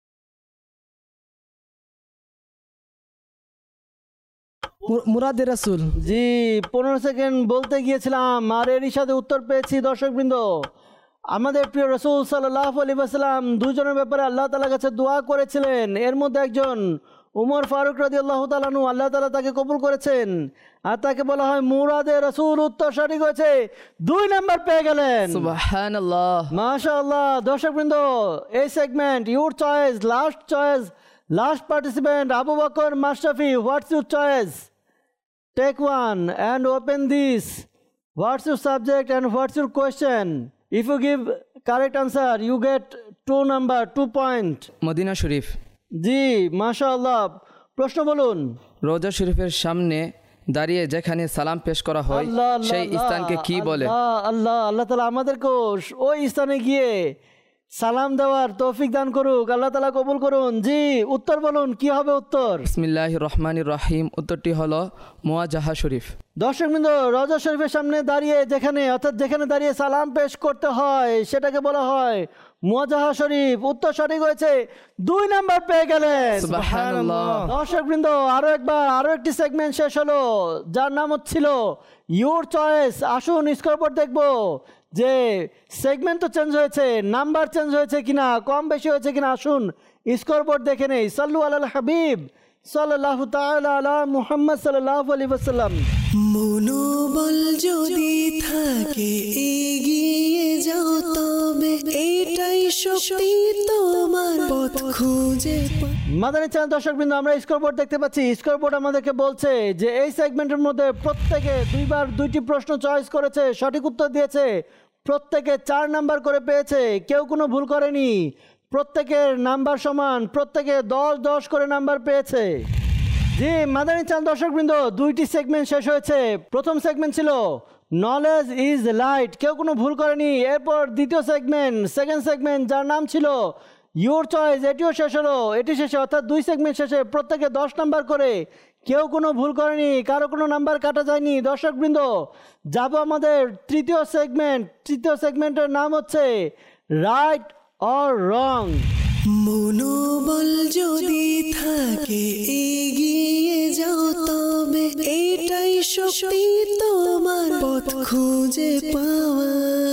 মুরাদে রাসূল। জি 15 সেকেন্ড বলতে গিয়েছিলাম আর এরই সাথে উত্তর পেয়েছি। দর্শকবৃন্দ, আমাদের প্রিয় রাসূল সাল্লাল্লাহু আলাইহি ওয়াসাল্লাম দুজনের ব্যাপারে আল্লাহ তাআলার কাছে দোয়া করেছিলেন। এর মধ্যে একজন উমর ফারুক রাদিয়াল্লাহু তাআলা আনহু, আল্লাহ তাআলা তাকে কবুল করেছেন আর তাকে বলা হয় মুরাদে রাসূল। উত্তর সঠিক হয়েছে, 2 নাম্বার পেয়ে গেলেন। সুবহানাল্লাহ। মাশাআল্লাহ। দর্শকবৃন্দ, এই segment your choice, last participant Abu Bakar Mashrafi, what's your choice? Take one and open this. What's your subject and what's your question? If you give correct answer, you get 2 point. Madina Sharif. জি মাশাআল্লাহ, প্রশ্ন বলুন। রোজা শরীফের সামনে দাঁড়িয়ে যেখানে সালাম পেশ করা হয় আল্লাহ আল্লাহ সেই স্থানকে কি বলে? আল্লাহ আল্লাহ তাআলা আমাদেরকেও ওই স্থানে গিয়ে সালাম দেওয়ার তৌফিক দান করুক, আল্লাহ তাআলা কবুল করুন। জি উত্তর বলুন, কি হবে উত্তর? বিসমিল্লাহির রহমানির রহিম। উত্তরটি হলো মুওয়াজাহা শরীফ। দর্শকবৃন্দ, রওজা শরীফের সামনে দাঁড়িয়ে যেখানে দাঁড়িয়ে সালাম পেশ করতে হয় সেটাকে বলা হয় মুওয়াজাহা শরীফ। উত্তর সঠিক হয়েছে, 2 নাম্বার পেয়ে গেলেন। সুবহানাল্লাহ। দর্শকবৃন্দ, আরো একটি সেগমেন্ট শেষ হলো, যার নাম হচ্ছিল ইউর চয়েস। আসুন স্কোরবোর্ড দেখবো যে সেগমেন্ট তো চেঞ্জ হয়েছে, নাম্বার চেঞ্জ হয়েছে কিনা, কম বেশি হয়েছে কিনা। আসুন স্কোরবোর্ড দেখে নেই। সাল্লু আলাল হাবিব সাল্লাল্লাহু তাআলা আলা মুহাম্মদ সাল্লাল্লাহু আলাইহি ওয়াসাল্লাম। মনোবল যদি থাকে এগিয়ে যাও, তবে এটাই শক্তি তোমার পথ খুঁজে পাও। মাদানী চ্যানেল দর্শকবৃন্দ, আমরা স্কোরবোর্ড দেখতে পাচ্ছি। স্কোরবোর্ড আমাদেরকে বলছে যে এই সেগমেন্টের মধ্যে প্রত্যেকে 2টি প্রশ্ন চয়েস করেছে, সঠিক উত্তর দিয়েছে, প্রত্যেকে 4 নাম্বার করে পেয়েছে, কেউ কোনো ভুল করেনি, প্রত্যেকের নাম্বার সমান, প্রত্যেকে 10 করে নাম্বার পেয়েছে। জি মাদানী চ্যানেল দর্শকবৃন্দ, 2টি সেগমেন্ট শেষ হয়েছে। প্রথম সেগমেন্ট ছিল নলেজ ইজ লাইট, কেউ কোনো ভুল করেনি। এরপর দ্বিতীয় সেকেন্ড সেগমেন্ট যার নাম ছিল ইউর চয়েস, এটিও শেষ হলো। এটি শেষে অর্থাৎ 2 সেগমেন্ট শেষে প্রত্যেকে 10 নাম্বার করে, কেউ কোনো ভুল করেনি, কারো কোনো নাম্বার কাটা যায়নি। দর্শকবৃন্দ, যাব আমাদের তৃতীয় সেগমেন্টের নাম হচ্ছে রাইট অর রং। মনোবল যদি থাকে এগিয়ে যাও, তবে এটাই শক্তি তোমার পথ খুঁজে পাওয়া।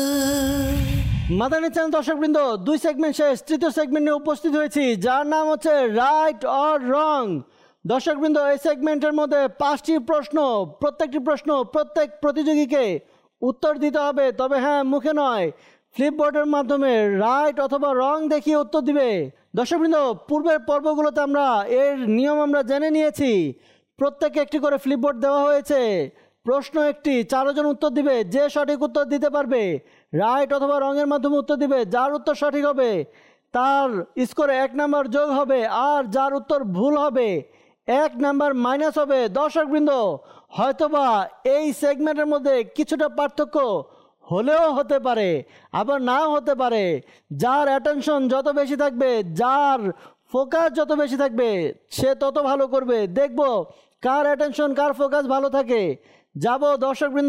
মাদানী চ্যানেল দর্শকবৃন্দ, 2 সেগমেন্ট শেষ, তৃতীয় সেগমেন্টে উপস্থিত হয়েছি, যার নাম হচ্ছে রাইট অর রং। দর্শকবৃন্দ, এই সেগমেন্টের মধ্যে 5টি প্রশ্ন, প্রত্যেকটি প্রশ্ন প্রত্যেক প্রতিযোগীকে উত্তর দিতে হবে, তবে হ্যাঁ মুখে নয়, ফ্লিপবোর্ডের মাধ্যমে রাইট অথবা রং দেখিয়ে উত্তর দিবে। দর্শকবৃন্দ, পূর্বের পর্বগুলোতে আমরা এর নিয়ম জেনে নিয়েছি। প্রত্যেকে একটি করে ফ্লিপবোর্ড দেওয়া হয়েছে, প্রশ্ন একটি, 4 জন উত্তর দিবে। যে সঠিক উত্তর দিতে পারবে রাইট অথবা রঙের মাধ্যমে উত্তর দিবে, যার উত্তর সঠিক হবে তার স্কোরে 1 নাম্বার যোগ হবে, আর যার উত্তর ভুল হবে 1 নাম্বার মাইনাস হবে। দর্শকবৃন্দ, হয়তোবা এই সেগমেন্টের মধ্যে কিছুটা পার্থক্য হলেও হতে পারে, আবার নাও হতে পারে। যার অ্যাটেনশন যত বেশি থাকবে, যার ফোকাস যত বেশি থাকবে, সে তত ভালো করবে। দেখব কার অ্যাটেনশন, কার ফোকাস ভালো থাকে। যাব দর্শকবৃন্দ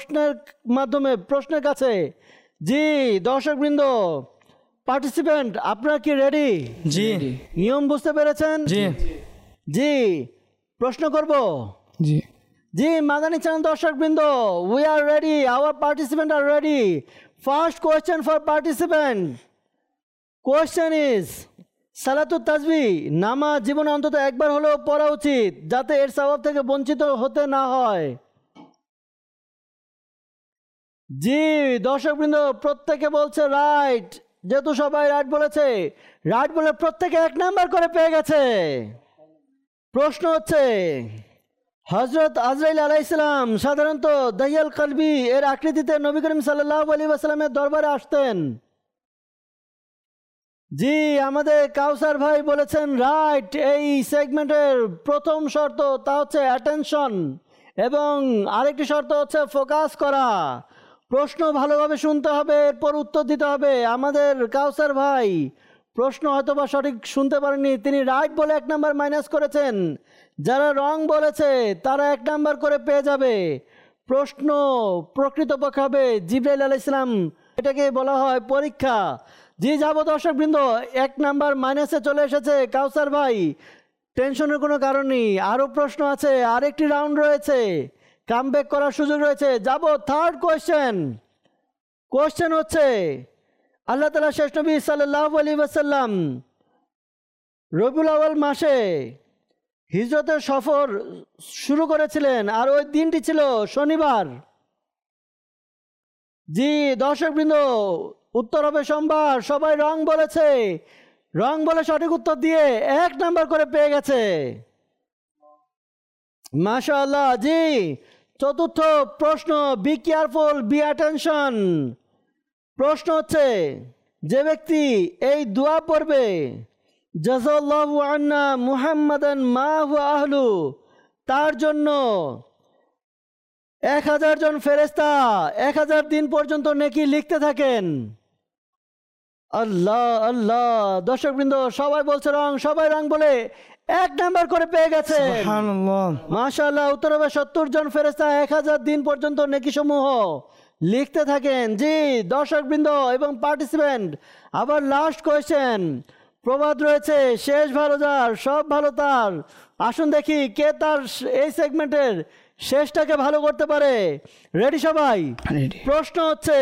প্রশ্নের কাছে। জি দর্শকবৃন্দ, পার্টিসিপেন্ট আপনারা কি রেডি? জি নিয়ম বুঝতে পেরেছেন? জি জি প্রশ্ন করব। জি জি মাদানী চ্যানেল দর্শকবৃন্দ, we are ready, our participant are ready. First question for participant. Question is, সালাতুত তাসবিহ নামাজ জীবনে অন্তত একবার হলেও পড়া উচিত, যাতে এর সওয়াব থেকে বঞ্চিত হতে না হয়। জি দর্শকবৃন্দ, প্রত্যেকে বলছে রাইট। যেহেতু সবাই রাইট বলেছে, রাইট বলে প্রত্যেকে 1 নাম্বার করে পেয়ে গেছে। প্রশ্ন হচ্ছে হজরত আজরাইল আলাইহিসসালাম সাধারণত দাহিয়াল কলবি এর আকৃতিতে নবী করিম সাল্লাল্লাহু আলাইহি ওয়াসাল্লামের দরবারে আসতেন। জি, আমাদের কাউসার ভাই বলেছেন রাইট। এই সেগমেন্টের প্রথম শর্ত তা হচ্ছে অ্যাটেনশন এবং আরেকটি শর্ত হচ্ছে ফোকাস করা। প্রশ্ন ভালোভাবে শুনতে হবে, এরপর উত্তর দিতে হবে। আমাদের কাউসার ভাই প্রশ্ন হয়তো বা সঠিক শুনতে পারেননি, তিনি রাইট বলে 1 নাম্বার মাইনাস করেছেন। যারা রং বলেছে তারা 1 নাম্বার করে পেয়ে যাবে। প্রশ্ন প্রকৃতপক্ষে হবে জিবরাইল আলাইহিস সালাম, এটাকে বলা হয় পরীক্ষা। জি যাব দর্শকবৃন্দ, 1 নাম্বার মাইনাসে চলে এসেছে কাউসার ভাই, টেনশনের কোনো কারণ নেই। আরও প্রশ্ন আছে, আরেকটি রাউন্ড রয়েছে, কামব্যাক করার সুযোগ রয়েছে। যাব থার্ড কোয়েশ্চেন হচ্ছে আল্লাহ তাআলা শেষ নবী সাল্লাল্লাহু আলাইহি ওয়াসাল্লাম রবিউল আউয়াল মাসে হিজরতের সফর শুরু করেছিলেন, আর ওই দিনটি ছিল শনিবার। জি দর্শকবৃন্দ, উত্তর হবে সোমবার। সবাই রং বলেছে, রং বলে সঠিক উত্তর দিয়ে 1 নাম্বার করে পেয়ে গেছে। মাশাআল্লাহ। জি চতুর্থ প্রশ্ন, বি কেয়ারফুল, বি অ্যাটেনশন। প্রশ্ন হচ্ছে যে ব্যক্তি এই দোয়া পড়বে জাযাল্লাহু আন্না মুহাম্মাদান মা হুয়া আহলু, তার জন্য 1000 জন ফেরেশতা 1000 দিন পর্যন্ত নেকি লিখতে থাকেন। আল্লাহ আল্লাহ। দর্শকবৃন্দ সবাই বলছে রং, সবাই রং বলে 1 নাম্বার করে পেয়ে গেছে। সুবহানাল্লাহ। মাশাআল্লাহ। উত্তর হবে 70 জন ফেরেশতা 1000 দিন পর্যন্ত নেকি সমূহ লিখতে থাকেন। জি দর্শকবৃন্দ এবং পার্টিসিপেন্ট, আবার লাস্ট কোয়েশ্চেন। প্রবাদ রয়েছে শেষ ভালো যার সব ভালো তার। আসুন দেখি কে তার এই সেগমেন্টের শেষটাকে ভালো করতে পারে। রেডি সবাই? প্রশ্ন হচ্ছে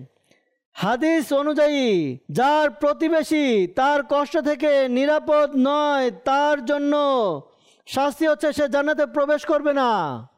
হাদিস অনুযায়ী যার প্রতিবেশী তার কষ্ট থেকে নিরাপদ নয়, তার জন্য শাস্তি হচ্ছে সে জান্নাতে প্রবেশ করবে না।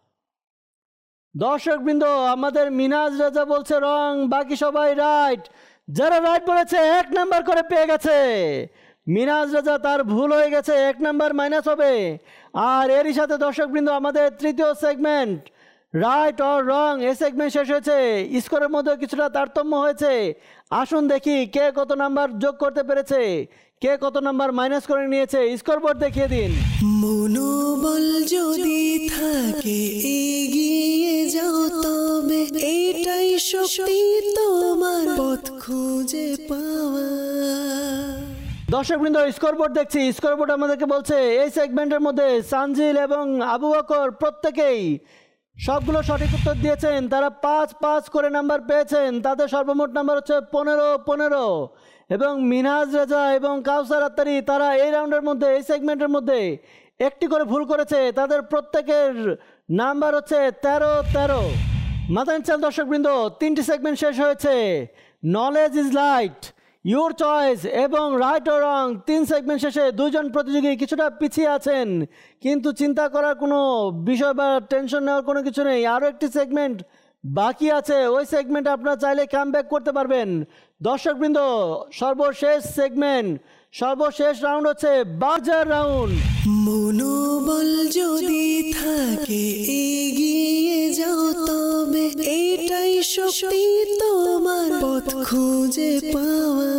দর্শকবৃন্দ আমাদের মিনাজ রাজা বলছে রং, বাকি সবাই রাইট। যারা রাইট বলেছে 1 নাম্বার করে পেয়ে গেছে। মিনাজ রাজা তার ভুল হয়ে গেছে, 1 নাম্বার মাইনাস হবে। আর এরই সাথে দর্শকবৃন্দ আমাদের তৃতীয় সেগমেন্ট রাইট অর রং, এই সেগমেন্ট শেষ হয়েছে। স্কোরের মধ্যে কিছুটা তারতম্য হয়েছে। আসুন দেখি কে কত নাম্বার যোগ করতে পেরেছে, কে কত নাম্বার মাইনাস করে নিয়েছে। স্কোর বোর্ড দেখিয়ে দিন। মনোবল যদি থাকে এগিয়ে যাও তবে এটাই শক্তি তোমার পথ খুঁজে পাওয়া। দর্শকবৃন্দ স্কোর বোর্ড দেখছি। স্কোর বোর্ড আমাদেরকে বলছে এই সেগমেন্টের মধ্যে সানজিল এবং আবু বকর প্রত্যেকেই সবগুলো সঠিক উত্তর দিয়েছেন। তারা 5-5 করে নাম্বার পেয়েছেন। তাদের সর্বমোট নাম্বার হচ্ছে 15 এবং মিনহাজ রেজা এবং কাউসার আত্তারি তারা এই রাউন্ডের মধ্যে, এই সেগমেন্টের মধ্যে একটি করে ভুল করেছে। তাদের প্রত্যেকের নাম্বার হচ্ছে 13। মাদান চাল দর্শকবৃন্দ, 3টি সেগমেন্ট শেষ হয়েছে। Knowledge is light, your choice এবং রাইট ও রং 3 সেগমেন্ট শেষে 2 জন প্রতিযোগী কিছুটা পিছিয়ে আছেন, কিন্তু চিন্তা করার কোনো বিষয় বা টেনশন নেওয়ার কোনো কিছু নেই। আরও একটি সেগমেন্ট বাকি আছে, ওই সেগমেন্টে আপনারা চাইলে কামব্যাক করতে পারবেন। দর্শকবৃন্দ সর্বশেষ সেগমেন্ট, সর্বশেষ রাউন্ড হচ্ছে বাজার রাউন্ড। মনোবল যদি থাকে এগিয়ে যাও তবে এটাই শক্তি তোমার পথ খুঁজে পাওয়া।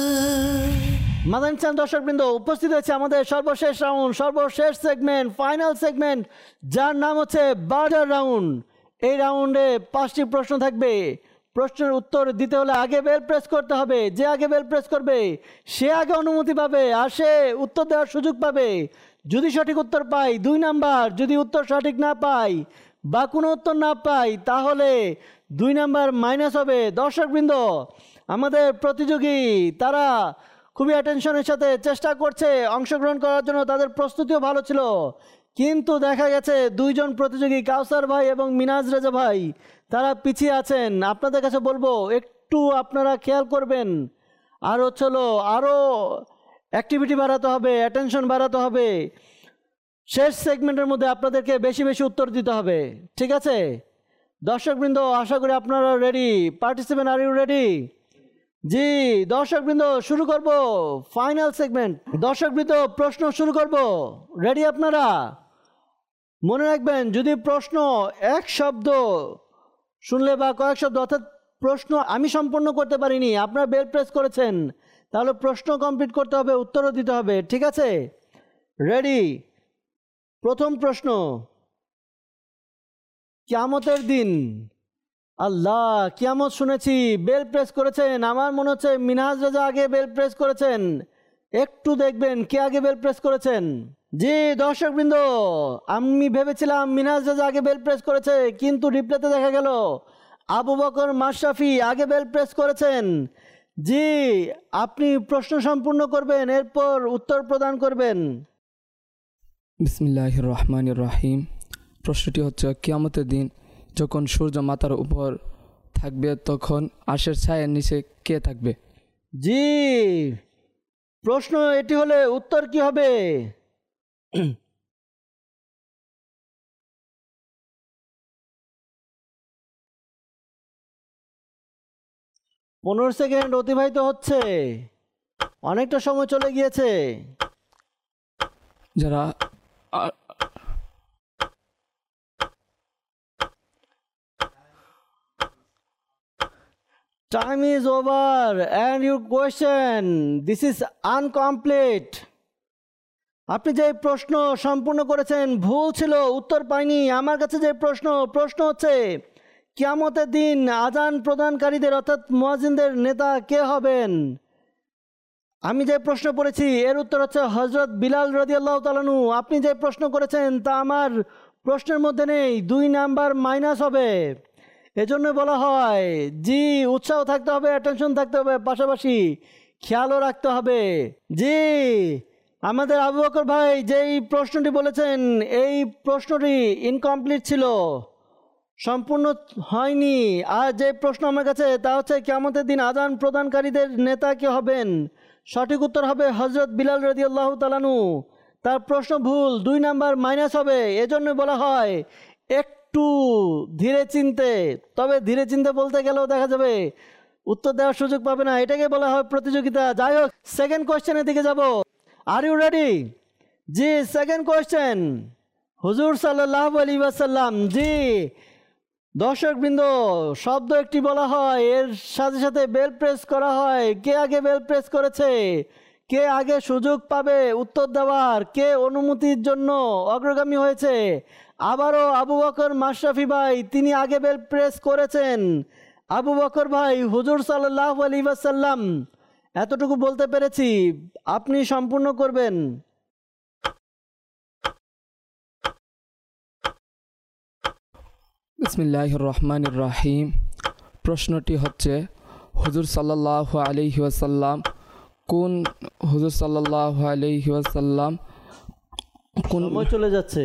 মাদান চান দর্শকবৃন্দ, উপস্থিত হয়েছে আমাদের সর্বশেষ রাউন্ড, সর্বশেষ সেগমেন্ট, ফাইনাল সেগমেন্ট, যার নাম হচ্ছে বাজার রাউন্ড। এই রাউন্ডে 5টি প্রশ্ন থাকবে। প্রশ্নের উত্তর দিতে হলে আগে বেল প্রেস করতে হবে। যে আগে বেল প্রেস করবে সে আগে অনুমতি পাবে আর সে উত্তর দেওয়ার সুযোগ পাবে। যদি সঠিক উত্তর পাই 2 নাম্বার, যদি উত্তর সঠিক না পাই বা কোনো উত্তর না পাই তাহলে 2 নাম্বার মাইনাস হবে। দর্শকবৃন্দ আমাদের প্রতিযোগী তারা খুবই অ্যাটেনশনের সাথে চেষ্টা করছে অংশগ্রহণ করার জন্য, তাদের প্রস্তুতিও ভালো ছিল, কিন্তু দেখা গেছে 2 জন প্রতিযোগী কাউসার ভাই এবং মিনাজ রেজা ভাই তারা পিছিয়ে আছেন। আপনাদের কাছে বলবো একটু আপনারা খেয়াল করবেন। আর হলো আরও অ্যাক্টিভিটি বাড়াতে হবে, অ্যাটেনশন বাড়াতে হবে। শেষ সেগমেন্টের মধ্যে আপনাদেরকে বেশি বেশি উত্তর দিতে হবে, ঠিক আছে? দর্শকবৃন্দ আশা করি আপনারা ready. Participant are you ready? জি দর্শকবৃন্দ শুরু করব ফাইনাল সেগমেন্ট। দর্শকবৃন্দ প্রশ্ন শুরু করব, রেডি আপনারা? মনে রাখবেন, যদি প্রশ্ন এক শব্দ শুনলে বা কয়েক শব্দ, অর্থাৎ প্রশ্ন আমি সম্পূর্ণ করতে পারিনি, আপনারা বেল প্রেস করেছেন, তাহলে প্রশ্ন কমপ্লিট করতে হবে, উত্তরও দিতে হবে। ঠিক আছে, রেডি? প্রথম প্রশ্ন, কিয়ামতের দিন। আল্লাহ, কিয়ামত শুনেছি, বেল প্রেস করেছেন। আমার মনে হচ্ছে মিনহাজ রাজা আগে বেল প্রেস করেছেন। একটু দেখবেন কে আগে বেল প্রেস করেছেন। জি দর্শকবৃন্দ, আমি ভেবেছিলাম মিনহাজ রাজা আগে বেল প্রেস করেছে, কিন্তু রিপ্লেতে দেখা গেল আবু বকর মাশরাফি আগে বেল প্রেস করেছেন। জি, আপনি প্রশ্ন সম্পূর্ণ করবেন, এরপর উত্তর প্রদান করবেন। বিসমিল্লাহির রহমানির রহিম। প্রশ্নটি হচ্ছে, কিয়ামতের দিন যখন সূর্য মাথার উপর থাকবে তখন আরশের ছায়ার নিচে কে থাকবে? জি, প্রশ্ন এটি হলে উত্তর কি হবে? 15 সেকেন্ড অতিবাহিত হচ্ছে, অনেকটা সময় চলে গিয়েছে। যারা Time is over and your question, this is incomplete. আপনি যে প্রশ্ন সম্পূর্ণ করেছেন ভুল ছিল, উত্তর পাইনি। আমার কাছে যে প্রশ্ন হচ্ছে, কিয়ামতের দিন আজান প্রদানকারীদের অর্থাৎ মুয়াজ্জিনদের নেতা কে হবেন? আমি যে প্রশ্ন পড়েছি এর উত্তর হচ্ছে হযরত বিলাল রাদিয়াল্লাহু তাআলা আনহু। আপনি যে প্রশ্ন করেছেন তা আমার প্রশ্নের মধ্যে নেই, 2 নাম্বার মাইনাস হবে। এজন্য বলা হয়, জি উৎসাহ থাকতে হবে, অ্যাটেনশন থাকতে হবে, পাশাপাশি খেয়ালও রাখতে হবে। জি, আমাদের আবু বকর ভাই যেই প্রশ্নটি বলেছেন এই প্রশ্নটি ইনকমপ্লিট ছিল, সম্পূর্ণ হয়নি। আর যে প্রশ্ন আমার কাছে তা হচ্ছে, কিয়ামতের দিন আজান প্রদানকারীদের নেতা কে হবেন? সঠিক উত্তর হবে হযরত বিলাল রাদিয়াল্লাহু তাআলা আনহু। তার প্রশ্ন ভুল, 2 নাম্বার মাইনাস হবে। এজন্য বলা হয় একটু ধীরে চিনতে। তবে ধীরে চিনতে বলতে গেলেও দেখা যাবে উত্তর দেওয়ার সুযোগ পাবে না, এটাকে বলা হয় প্রতিযোগিতা। যাই হোক, সেকেন্ড কোয়েশ্চেনের দিকে যাব। Are you ready? জি, সেকেন্ড কোয়েশ্চেন, হুজুর সাল্লাল্লাহু আলাইহি ওয়াসাল্লাম। জি দর্শকবৃন্দ, শব্দ একটি বলা হয়, এর সাথে সাথে বেল প্রেস করা হয়। কে আগে বেল প্রেস করেছে, কে আগে সুযোগ পাবে উত্তর দেওয়ার, কে অনুমতির জন্য অগ্রগামী হয়েছে? আবারও আবু বকর মাশরাফি ভাই, তিনি আগে বেল প্রেস করেছেন। আবু বকর ভাই, হুজুর সাল্লাল্লাহু আলাইহি ওয়াসাল্লাম এতটুকু বলতে পেরেছি, আপনি সম্পূর্ণ করবেন। বিসমিল্লাহির রহমানির রহিম। প্রশ্নটি হচ্ছে, হুজুর সাল্লাল্লাহু আলাইহি ওয়াসাল্লাম কোন হুজুর সাল্লাল্লাহু আলাইহি ওয়াসাল্লাম কোন সময় চলে যাচ্ছে।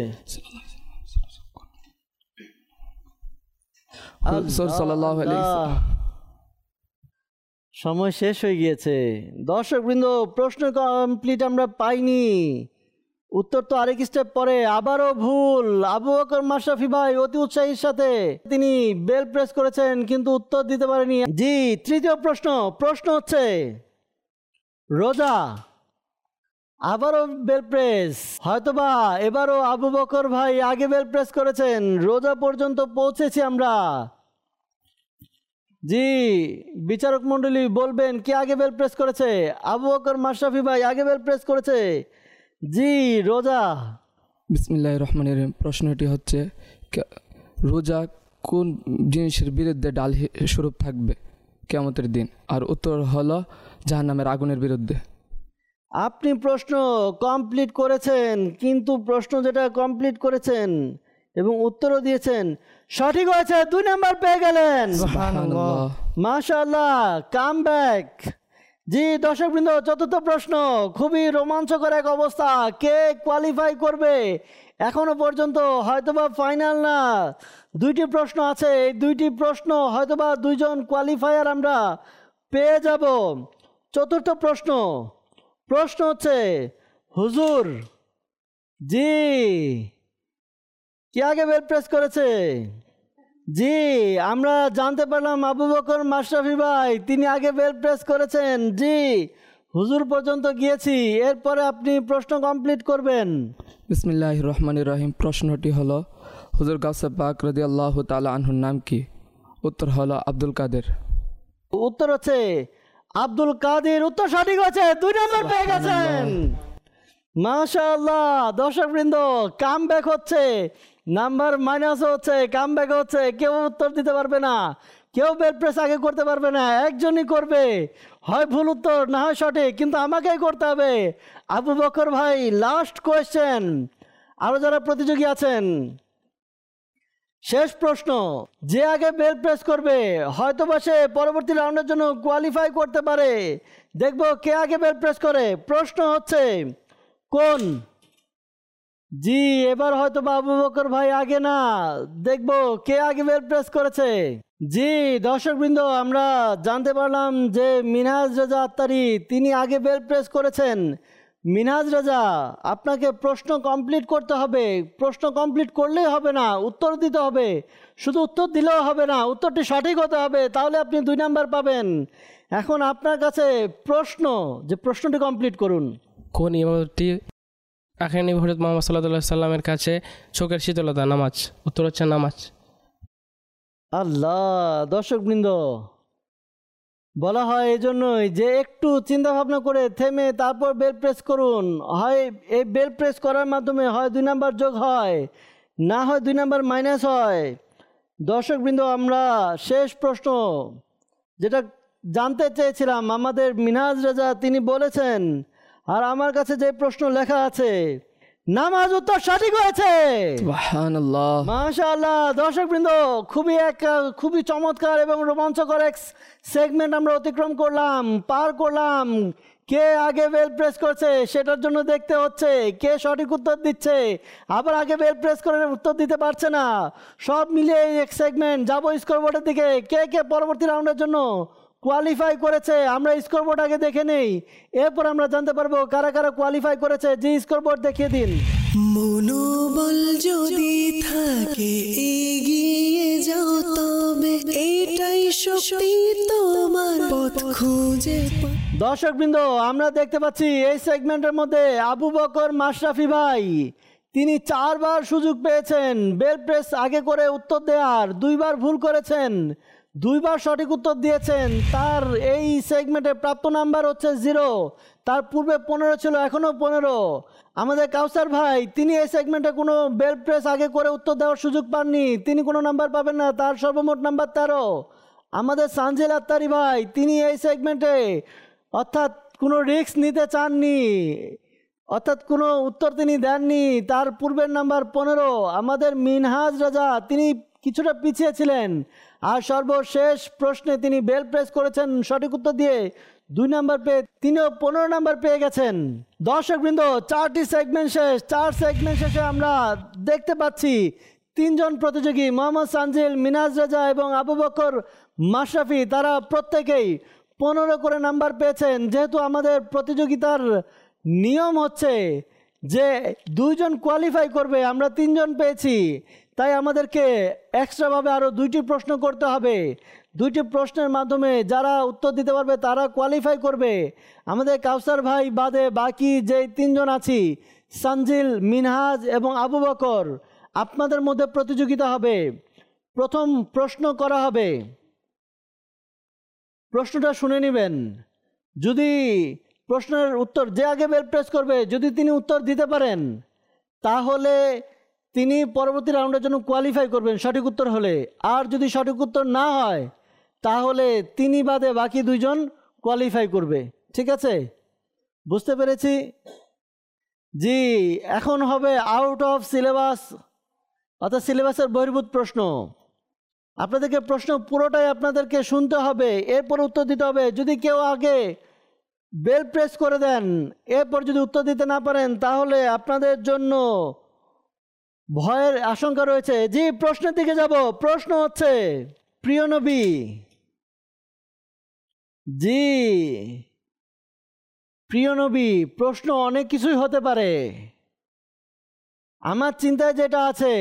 হুজুর সাল্লাল্লাহু আলাইহি সময় শেষ হয়ে গিয়েছে। দর্শকবৃন্দ, প্রশ্ন কমপ্লিট আমরা পাইনি, উত্তর তো আরেক স্টেপ পরে। আবারও ভুল। আবু বকর মাশরাফি ভাই অতি উৎসাহীর সাথে তিনি বেল প্রেস করেছেন কিন্তু উত্তর দিতে পারেনি। জি, তৃতীয় প্রশ্ন হচ্ছে রোজা। আবারও বেল প্রেস, হয়তোবা এবারও আবু বকর ভাই আগে বেল প্রেস করেছেন। রোজা পর্যন্ত পৌঁছেছি আমরা। জি, বিচারক মণ্ডলী বলবেন কে আগে বেল প্রেস করেছে? আবু বকর মাশরাফি ভাই আগে বেল প্রেস করেছে। জি, রোজা। বিসমিল্লাহির রহমানির রহিম। প্রশ্নটি হচ্ছে, রোজা কোন জিনিসের বিরুদ্ধে ডাল স্বরূপ থাকবে কিয়ামতের দিন? আর উত্তর হলো জাহান্নামের আগুনের বিরুদ্ধে। আপনি প্রশ্ন কমপ্লিট করেছেন, কিন্তু প্রশ্ন যেটা কমপ্লিট করেছেন এবং উত্তরও দিয়েছেন সঠিক হয়েছে, 2 নাম্বার পেয়ে গেলেন। সুবহানাল্লাহ, মাশাআল্লাহ, কাম ব্যাক। জি দর্শকবৃন্দ, চতুর্থ প্রশ্ন, খুবই রোমাঞ্চকর এক অবস্থা। কে কোয়ালিফাই করবে এখনো পর্যন্ত হয়তোবা ফাইনাল না, 2টি প্রশ্ন আছে। এই 2টি প্রশ্ন হয়তোবা 2 জন কোয়ালিফায়ার আমরা পেয়ে যাব। চতুর্থ প্রশ্ন হচ্ছে, হুজুর জি কে আগে বেল প্রেস করেছে? জি, আমরা জানতে পারলাম আবু বকর মাশরাফি ভাই তিনি আগে বেল প্রেস করেছেন। জি, হুজুর পর্যন্ত গিয়েছি, এরপরে আপনি প্রশ্ন কমপ্লিট করবেন। বিসমিল্লাহির রহমানির রহিম। প্রশ্নটি হলো হুজুর গাউসে পাক রাদিয়াল্লাহু তাআলা আনহুর নাম কি? উত্তর হলো আব্দুল কাদের। উত্তর হচ্ছে আব্দুল কাদের। উত্তর সঠিক হচ্ছে, 2 নম্বর পেয়ে গেছেন। মাশাআল্লাহ। দর্শকবৃন্দ, কামব্যাক হচ্ছে, নাম্বার মাইনাস হচ্ছে, কামব্যাক হচ্ছে। কেউ উত্তর দিতে পারবে না, কেউ বেল প্রেস আগে করতে পারবে না, একজনই করবে। হয় ভুল উত্তর, না হয় সঠিক, কিন্তু আমাকেই করতে হবে। আবু বকর ভাই, লাস্ট কোয়েশ্চেন। আরও যারা প্রতিযোগী আছেন, শেষ প্রশ্ন। যে আগে বেল প্রেস করবে হয়তোবা সে পরবর্তী রাউন্ডের জন্য কোয়ালিফাই করতে পারে। দেখবো কে আগে বেল প্রেস করে। প্রশ্ন হচ্ছে কোন? জি, এবার হয়তোবা আবু বকর ভাই আগে না। দেখবো কে আগে বেল প্রেস করেছে। জি দর্শকবৃন্দ, আমরা জানতে পারলাম যে মিনহাজ রেজা আত্তারি তিনি আগে বেল প্রেস করেছেন। মিনহাজ রেজা, আপনাকে প্রশ্ন কমপ্লিট করতে হবে। প্রশ্ন কমপ্লিট করলেই হবে না, উত্তর দিতে হবে। শুধু উত্তর দিলেও হবে না, উত্তরটি সঠিক হতে হবে, তাহলে আপনি 2 নাম্বার পাবেন। এখন আপনার কাছে প্রশ্ন, যে প্রশ্নটি কমপ্লিট করুন। কোন ইবাদতটি আখেরি নবী হযরত মুহাম্মদ সাল্লাল্লাহু আলাইহি সাল্লামের কাছে চোখের শীতলতা? নামাজ। উত্তর হচ্ছে নামাজ। আল্লাহ। দর্শকবৃন্দ, বলা হয় এই জন্যই যে একটু চিন্তা ভাবনা করে থেমে তারপর বেল প্রেস করুন। হয় এই বেল প্রেস করার মাধ্যমে হয় 2 নাম্বার যোগ হয়, না হয় 2 নাম্বার মাইনাস হয়। দর্শকবৃন্দ, আমরা শেষ প্রশ্ন যেটা জানতে চেয়েছিলাম, আমাদের মিনহাজ রেজা তিনি বলেছেন, আর আমার কাছে যে প্রশ্ন লেখা আছে নামাজ, উত্তর সঠিক হয়েছে। সুবহানাল্লাহ। মাশাআল্লাহ। দর্শকবৃন্দ, খুবই চমৎকার এবং রোমাঞ্চকর এক সেগমেন্ট আমরা অতিক্রম করলাম, পার করলাম। কে আগে বেল প্রেস করছে সেটার জন্য দেখতে হচ্ছে, কে সঠিক উত্তর দিচ্ছে, আবার আগে বেল প্রেস করে উত্তর দিতে পারছে না। সব মিলিয়ে এক সেগমেন্ট। যাবো স্কোরবোর্ডের দিকে, কে কে পরবর্তী রাউন্ডের জন্য কোয়ালিফাই করেছে আমরা স্কোরবোর্ড আগে দেখে নেই, এরপর আমরা জানতে পারবো কারা কারা কোয়ালিফাই করেছে। জি, স্কোরবোর্ড দেখিয়ে দিন। মনোবল যদি থাকে এগিয়ে যাও তবে এটাই শক্তি তোমার পথ খুঁজে পাও। দর্শকবৃন্দ, আমরা দেখতে পাচ্ছি এই সেগমেন্টের মধ্যে আবু বকর মাশরাফি ভাই তিনি 4 বার সুযোগ পেয়েছেন বেল প্রেস আগে করে উত্তর দেওয়ার। 2 বার ভুল করেছেন, 2 বার সঠিক উত্তর দিয়েছেন। তার এই সেগমেন্টে প্রাপ্ত নাম্বার হচ্ছে 0। তার পূর্বে 15 ছিল, এখনও 15। আমাদের কাউসার ভাই তিনি এই সেগমেন্টে কোনো বেল প্রেস আগে করে উত্তর দেওয়ার সুযোগ পাননি, তিনি কোনো নাম্বার পাবেন না, তার সর্বমোট নাম্বার 13। আমাদের সানজিল আত্তারি ভাই তিনি এই সেগমেন্টে অর্থাৎ কোনো রিস্ক নিতে চাননি, অর্থাৎ কোনো উত্তর তিনি দেননি, তার পূর্বের নাম্বার 15। আমাদের মিনহাজ রেজা তিনি কিছুটা পিছিয়ে ছিলেন, আর সর্বশেষ প্রশ্নে তিনি বেল প্রেস করেছেন সঠিক উত্তর দিয়ে 2 নাম্বার পেয়ে তিনিও 15 নাম্বার পেয়ে গেছেন। দর্শকবৃন্দ, 4টি সেগমেন্ট শেষ। 4 সেগমেন্ট শেষে আমরা দেখতে পাচ্ছি 3 জন প্রতিযোগী মোহাম্মদ সানজিল, মিনহাজ রেজা এবং আবু বকর মাশরাফি তারা প্রত্যেকেই 15 করে নাম্বার পেয়েছেন। যেহেতু আমাদের প্রতিযোগিতার নিয়ম হচ্ছে যে 2 জন কোয়ালিফাই করবে, আমরা 3 জন পেয়েছি, তাই আমাদেরকে এক্সট্রাভাবে আরও 2টি প্রশ্ন করতে হবে। 2টি প্রশ্নের মাধ্যমে যারা উত্তর দিতে পারবে তারা কোয়ালিফাই করবে। আমাদের কাউসার ভাই বাদে বাকি যে 3 জন আছি, সানজিল, মিনহাজ এবং আবু বকর, আপনাদের মধ্যে প্রতিযোগিতা হবে। প্রথম প্রশ্ন করা হবে, প্রশ্নটা শুনে নেবেন। যদি প্রশ্নের উত্তর যে আগে বেল প্রেস করবে যদি তিনি উত্তর দিতে পারেন তাহলে তিনি পরবর্তী রাউন্ডের জন্য কোয়ালিফাই করবেন সঠিক উত্তর হলে। আর যদি সঠিক উত্তর না হয় তাহলে তিনি বাদে বাকি 2 জন কোয়ালিফাই করবে। ঠিক আছে, বুঝতে পেরেছি? জি, এখন হবে আউট অফ সিলেবাস, অর্থাৎ সিলেবাসের বহির্ভূত প্রশ্ন। আপনাদেরকে প্রশ্ন পুরোটাই আপনাদেরকে শুনতে হবে, এরপর উত্তর দিতে হবে। যদি কেউ আগে বেল প্রেস করে দেন এরপর যদি উত্তর দিতে না পারেন তাহলে আপনাদের জন্য ভয়ের আশঙ্কা রয়েছে। জি, প্রশ্নের দিকে যাব। প্রশ্ন হচ্ছে, প্রিয় নবী, জি প্রিয় নবী, প্রশ্ন অনেক কিছুই হতে পারে। আমার চিন্তায় যেটা আছে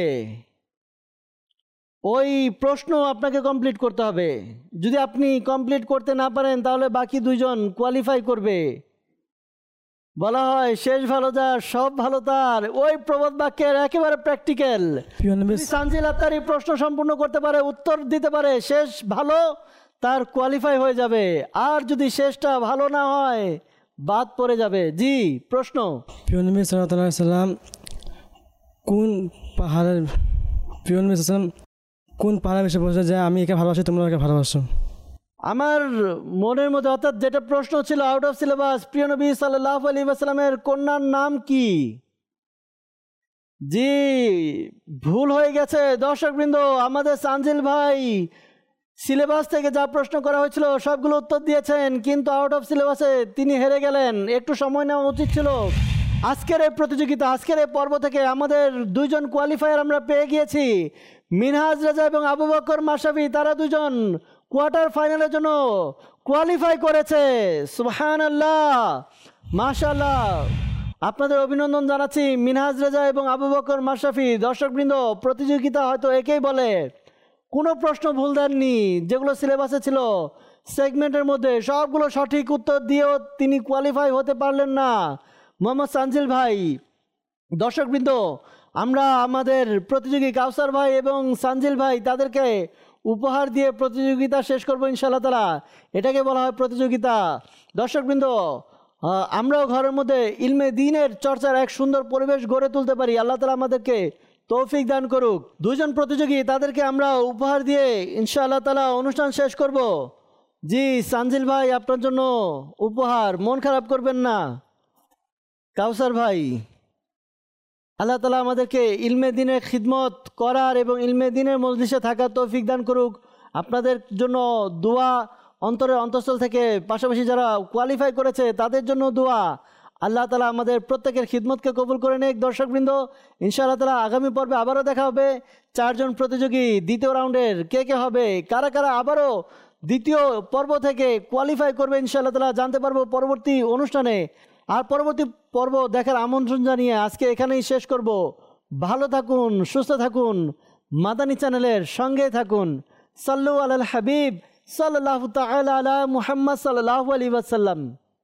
ওই প্রশ্ন আপনাকে কমপ্লিট করতে হবে। যদি আপনি কমপ্লিট করতে না পারেন তাহলে বাকি 2 জন কোয়ালিফাই করবে। বলা হয় শেষ ভালো যার সব ভালো তার, ওই প্রবাদ বাক্যের একেবারে প্র্যাকটিক্যাল। প্রিয় নবী সানজিল আত্মার এই প্রশ্ন সম্পূর্ণ করতে পারে, উত্তর দিতে পারে, শেষ ভালো তার কোয়ালিফাই হয়ে যাবে, আর যদি শেষটা ভালো না হয় বাদ পড়ে যাবে। জি, প্রশ্ন। প্রিয় নবী সাল্লাল্লাহু আলাইহি সাল্লাম কোন পাহাড়ের প্রিয় নবী সাল্লাল্লাহু আলাইহি সাল্লাম কোন পাহাড়ে এসে বলছে যে আমি একে ভালোবাসি তোমরা একে ভালোবাসো? আমার মনের মধ্যে, অর্থাৎ যেটা প্রশ্ন ছিল আউট অফ সিলেবাস, প্রিয় নবী সাল্লাল্লাহু আলাইহি ওয়াসাল্লামের কন্যার নাম কি? জি, ভুল হয়ে গেছে দর্শকবৃন্দ। আমাদের সানজিল ভাই সিলেবাস থেকে যা প্রশ্ন করা হয়েছিল সবগুলো উত্তর দিয়েছেন, কিন্তু আউট অফ সিলেবাসে তিনি হেরে গেলেন। একটু সময় নেওয়া উচিত ছিল। আজকের এই প্রতিযোগিতা, আজকের এই পর্ব থেকে আমাদের দুইজন কোয়ালিফায়ার আমরা পেয়ে গিয়েছি, মিনহাজ রেজা এবং আবু বকর মাশরাফি। তারা দুজন কোয়ার্টার ফাইনালের জন্য কোয়ালিফাই করেছে। সুবহানাল্লাহ, মাশাআল্লাহ, আপনাদের অভিনন্দন জানাচ্ছি মিনহাজ রেজা এবং আবু বকর মাশরাফি। দর্শকবৃন্দ, প্রতিযোগিতা হয়তো একেই বলে, কোনো প্রশ্ন ভুল দেননি, যেগুলো সিলেবাসে ছিল সেগমেন্টের মধ্যে সবগুলো সঠিক উত্তর দিয়েও তিনি কোয়ালিফাই হতে পারলেন না মোহাম্মদ সানজিল ভাই। দর্শকবৃন্দ, আমরা আমাদের প্রতিযোগী কাউসার ভাই এবং সানজিল ভাই তাদেরকে উপহার দিয়ে প্রতিযোগিতা শেষ করবো ইনশাআল্লাহ তাআলা। এটাকে বলা হয় প্রতিযোগিতা। দর্শকবৃন্দ, আমরাও ঘরের মধ্যে ইলমে দ্বীনের চর্চার এক সুন্দর পরিবেশ গড়ে তুলতে পারি। আল্লাহ তাআলা আমাদেরকে তৌফিক দান করুক। দুইজন প্রতিযোগী, তাদেরকে আমরা উপহার দিয়ে ইনশাআল্লাহ তাআলা অনুষ্ঠান শেষ করব। জি, সানজিল ভাই, আপনার জন্য উপহার, মন খারাপ করবেন না। কাউসার ভাই, আল্লাহ তাআলা আমাদেরকে ইলমে দ্বীনের খিদমত করার এবং ইলমে দ্বীনের মজলিসে থাকার তৌফিক দান করুক। আপনাদের জন্য দোয়া অন্তরের অন্তঃস্থল থেকে, পাশাপাশি যারা কোয়ালিফাই করেছে তাদের জন্য দোয়া। আল্লাহ তাআলা আমাদের প্রত্যেকের খিদমতকে কবুল করে নেক। দর্শকবৃন্দ, ইনশাআল্লাহ তাআলা আগামী পর্বে আবারও দেখা হবে। 4 জন প্রতিযোগী দ্বিতীয় রাউন্ডের কে কে হবে, কারা কারা আবারও দ্বিতীয় পর্ব থেকে কোয়ালিফাই করবে ইনশাআল্লাহ তাআলা জানতে পারবো পরবর্তী অনুষ্ঠানে। আর পরবর্তী পর্ব দেখার আমন্ত্রণ জানিয়ে আজকে এখানেই শেষ করব। ভালো থাকুন, সুস্থ থাকুন, মাদানী চ্যানেলের সঙ্গে থাকুন। সাল্লু আলাল হাবিব সাল্লাল্লাহু তাআলা আলা মুহাম্মদ সাল্লাল্লাহু আলাইহি ওয়াসাল্লাম।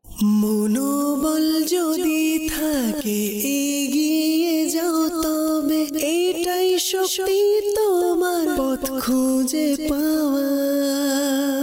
মনোবল যদি থাকে এগিয়ে যাও তবে এটাই শক্তি তোমার পথ খুঁজে পাওয়া।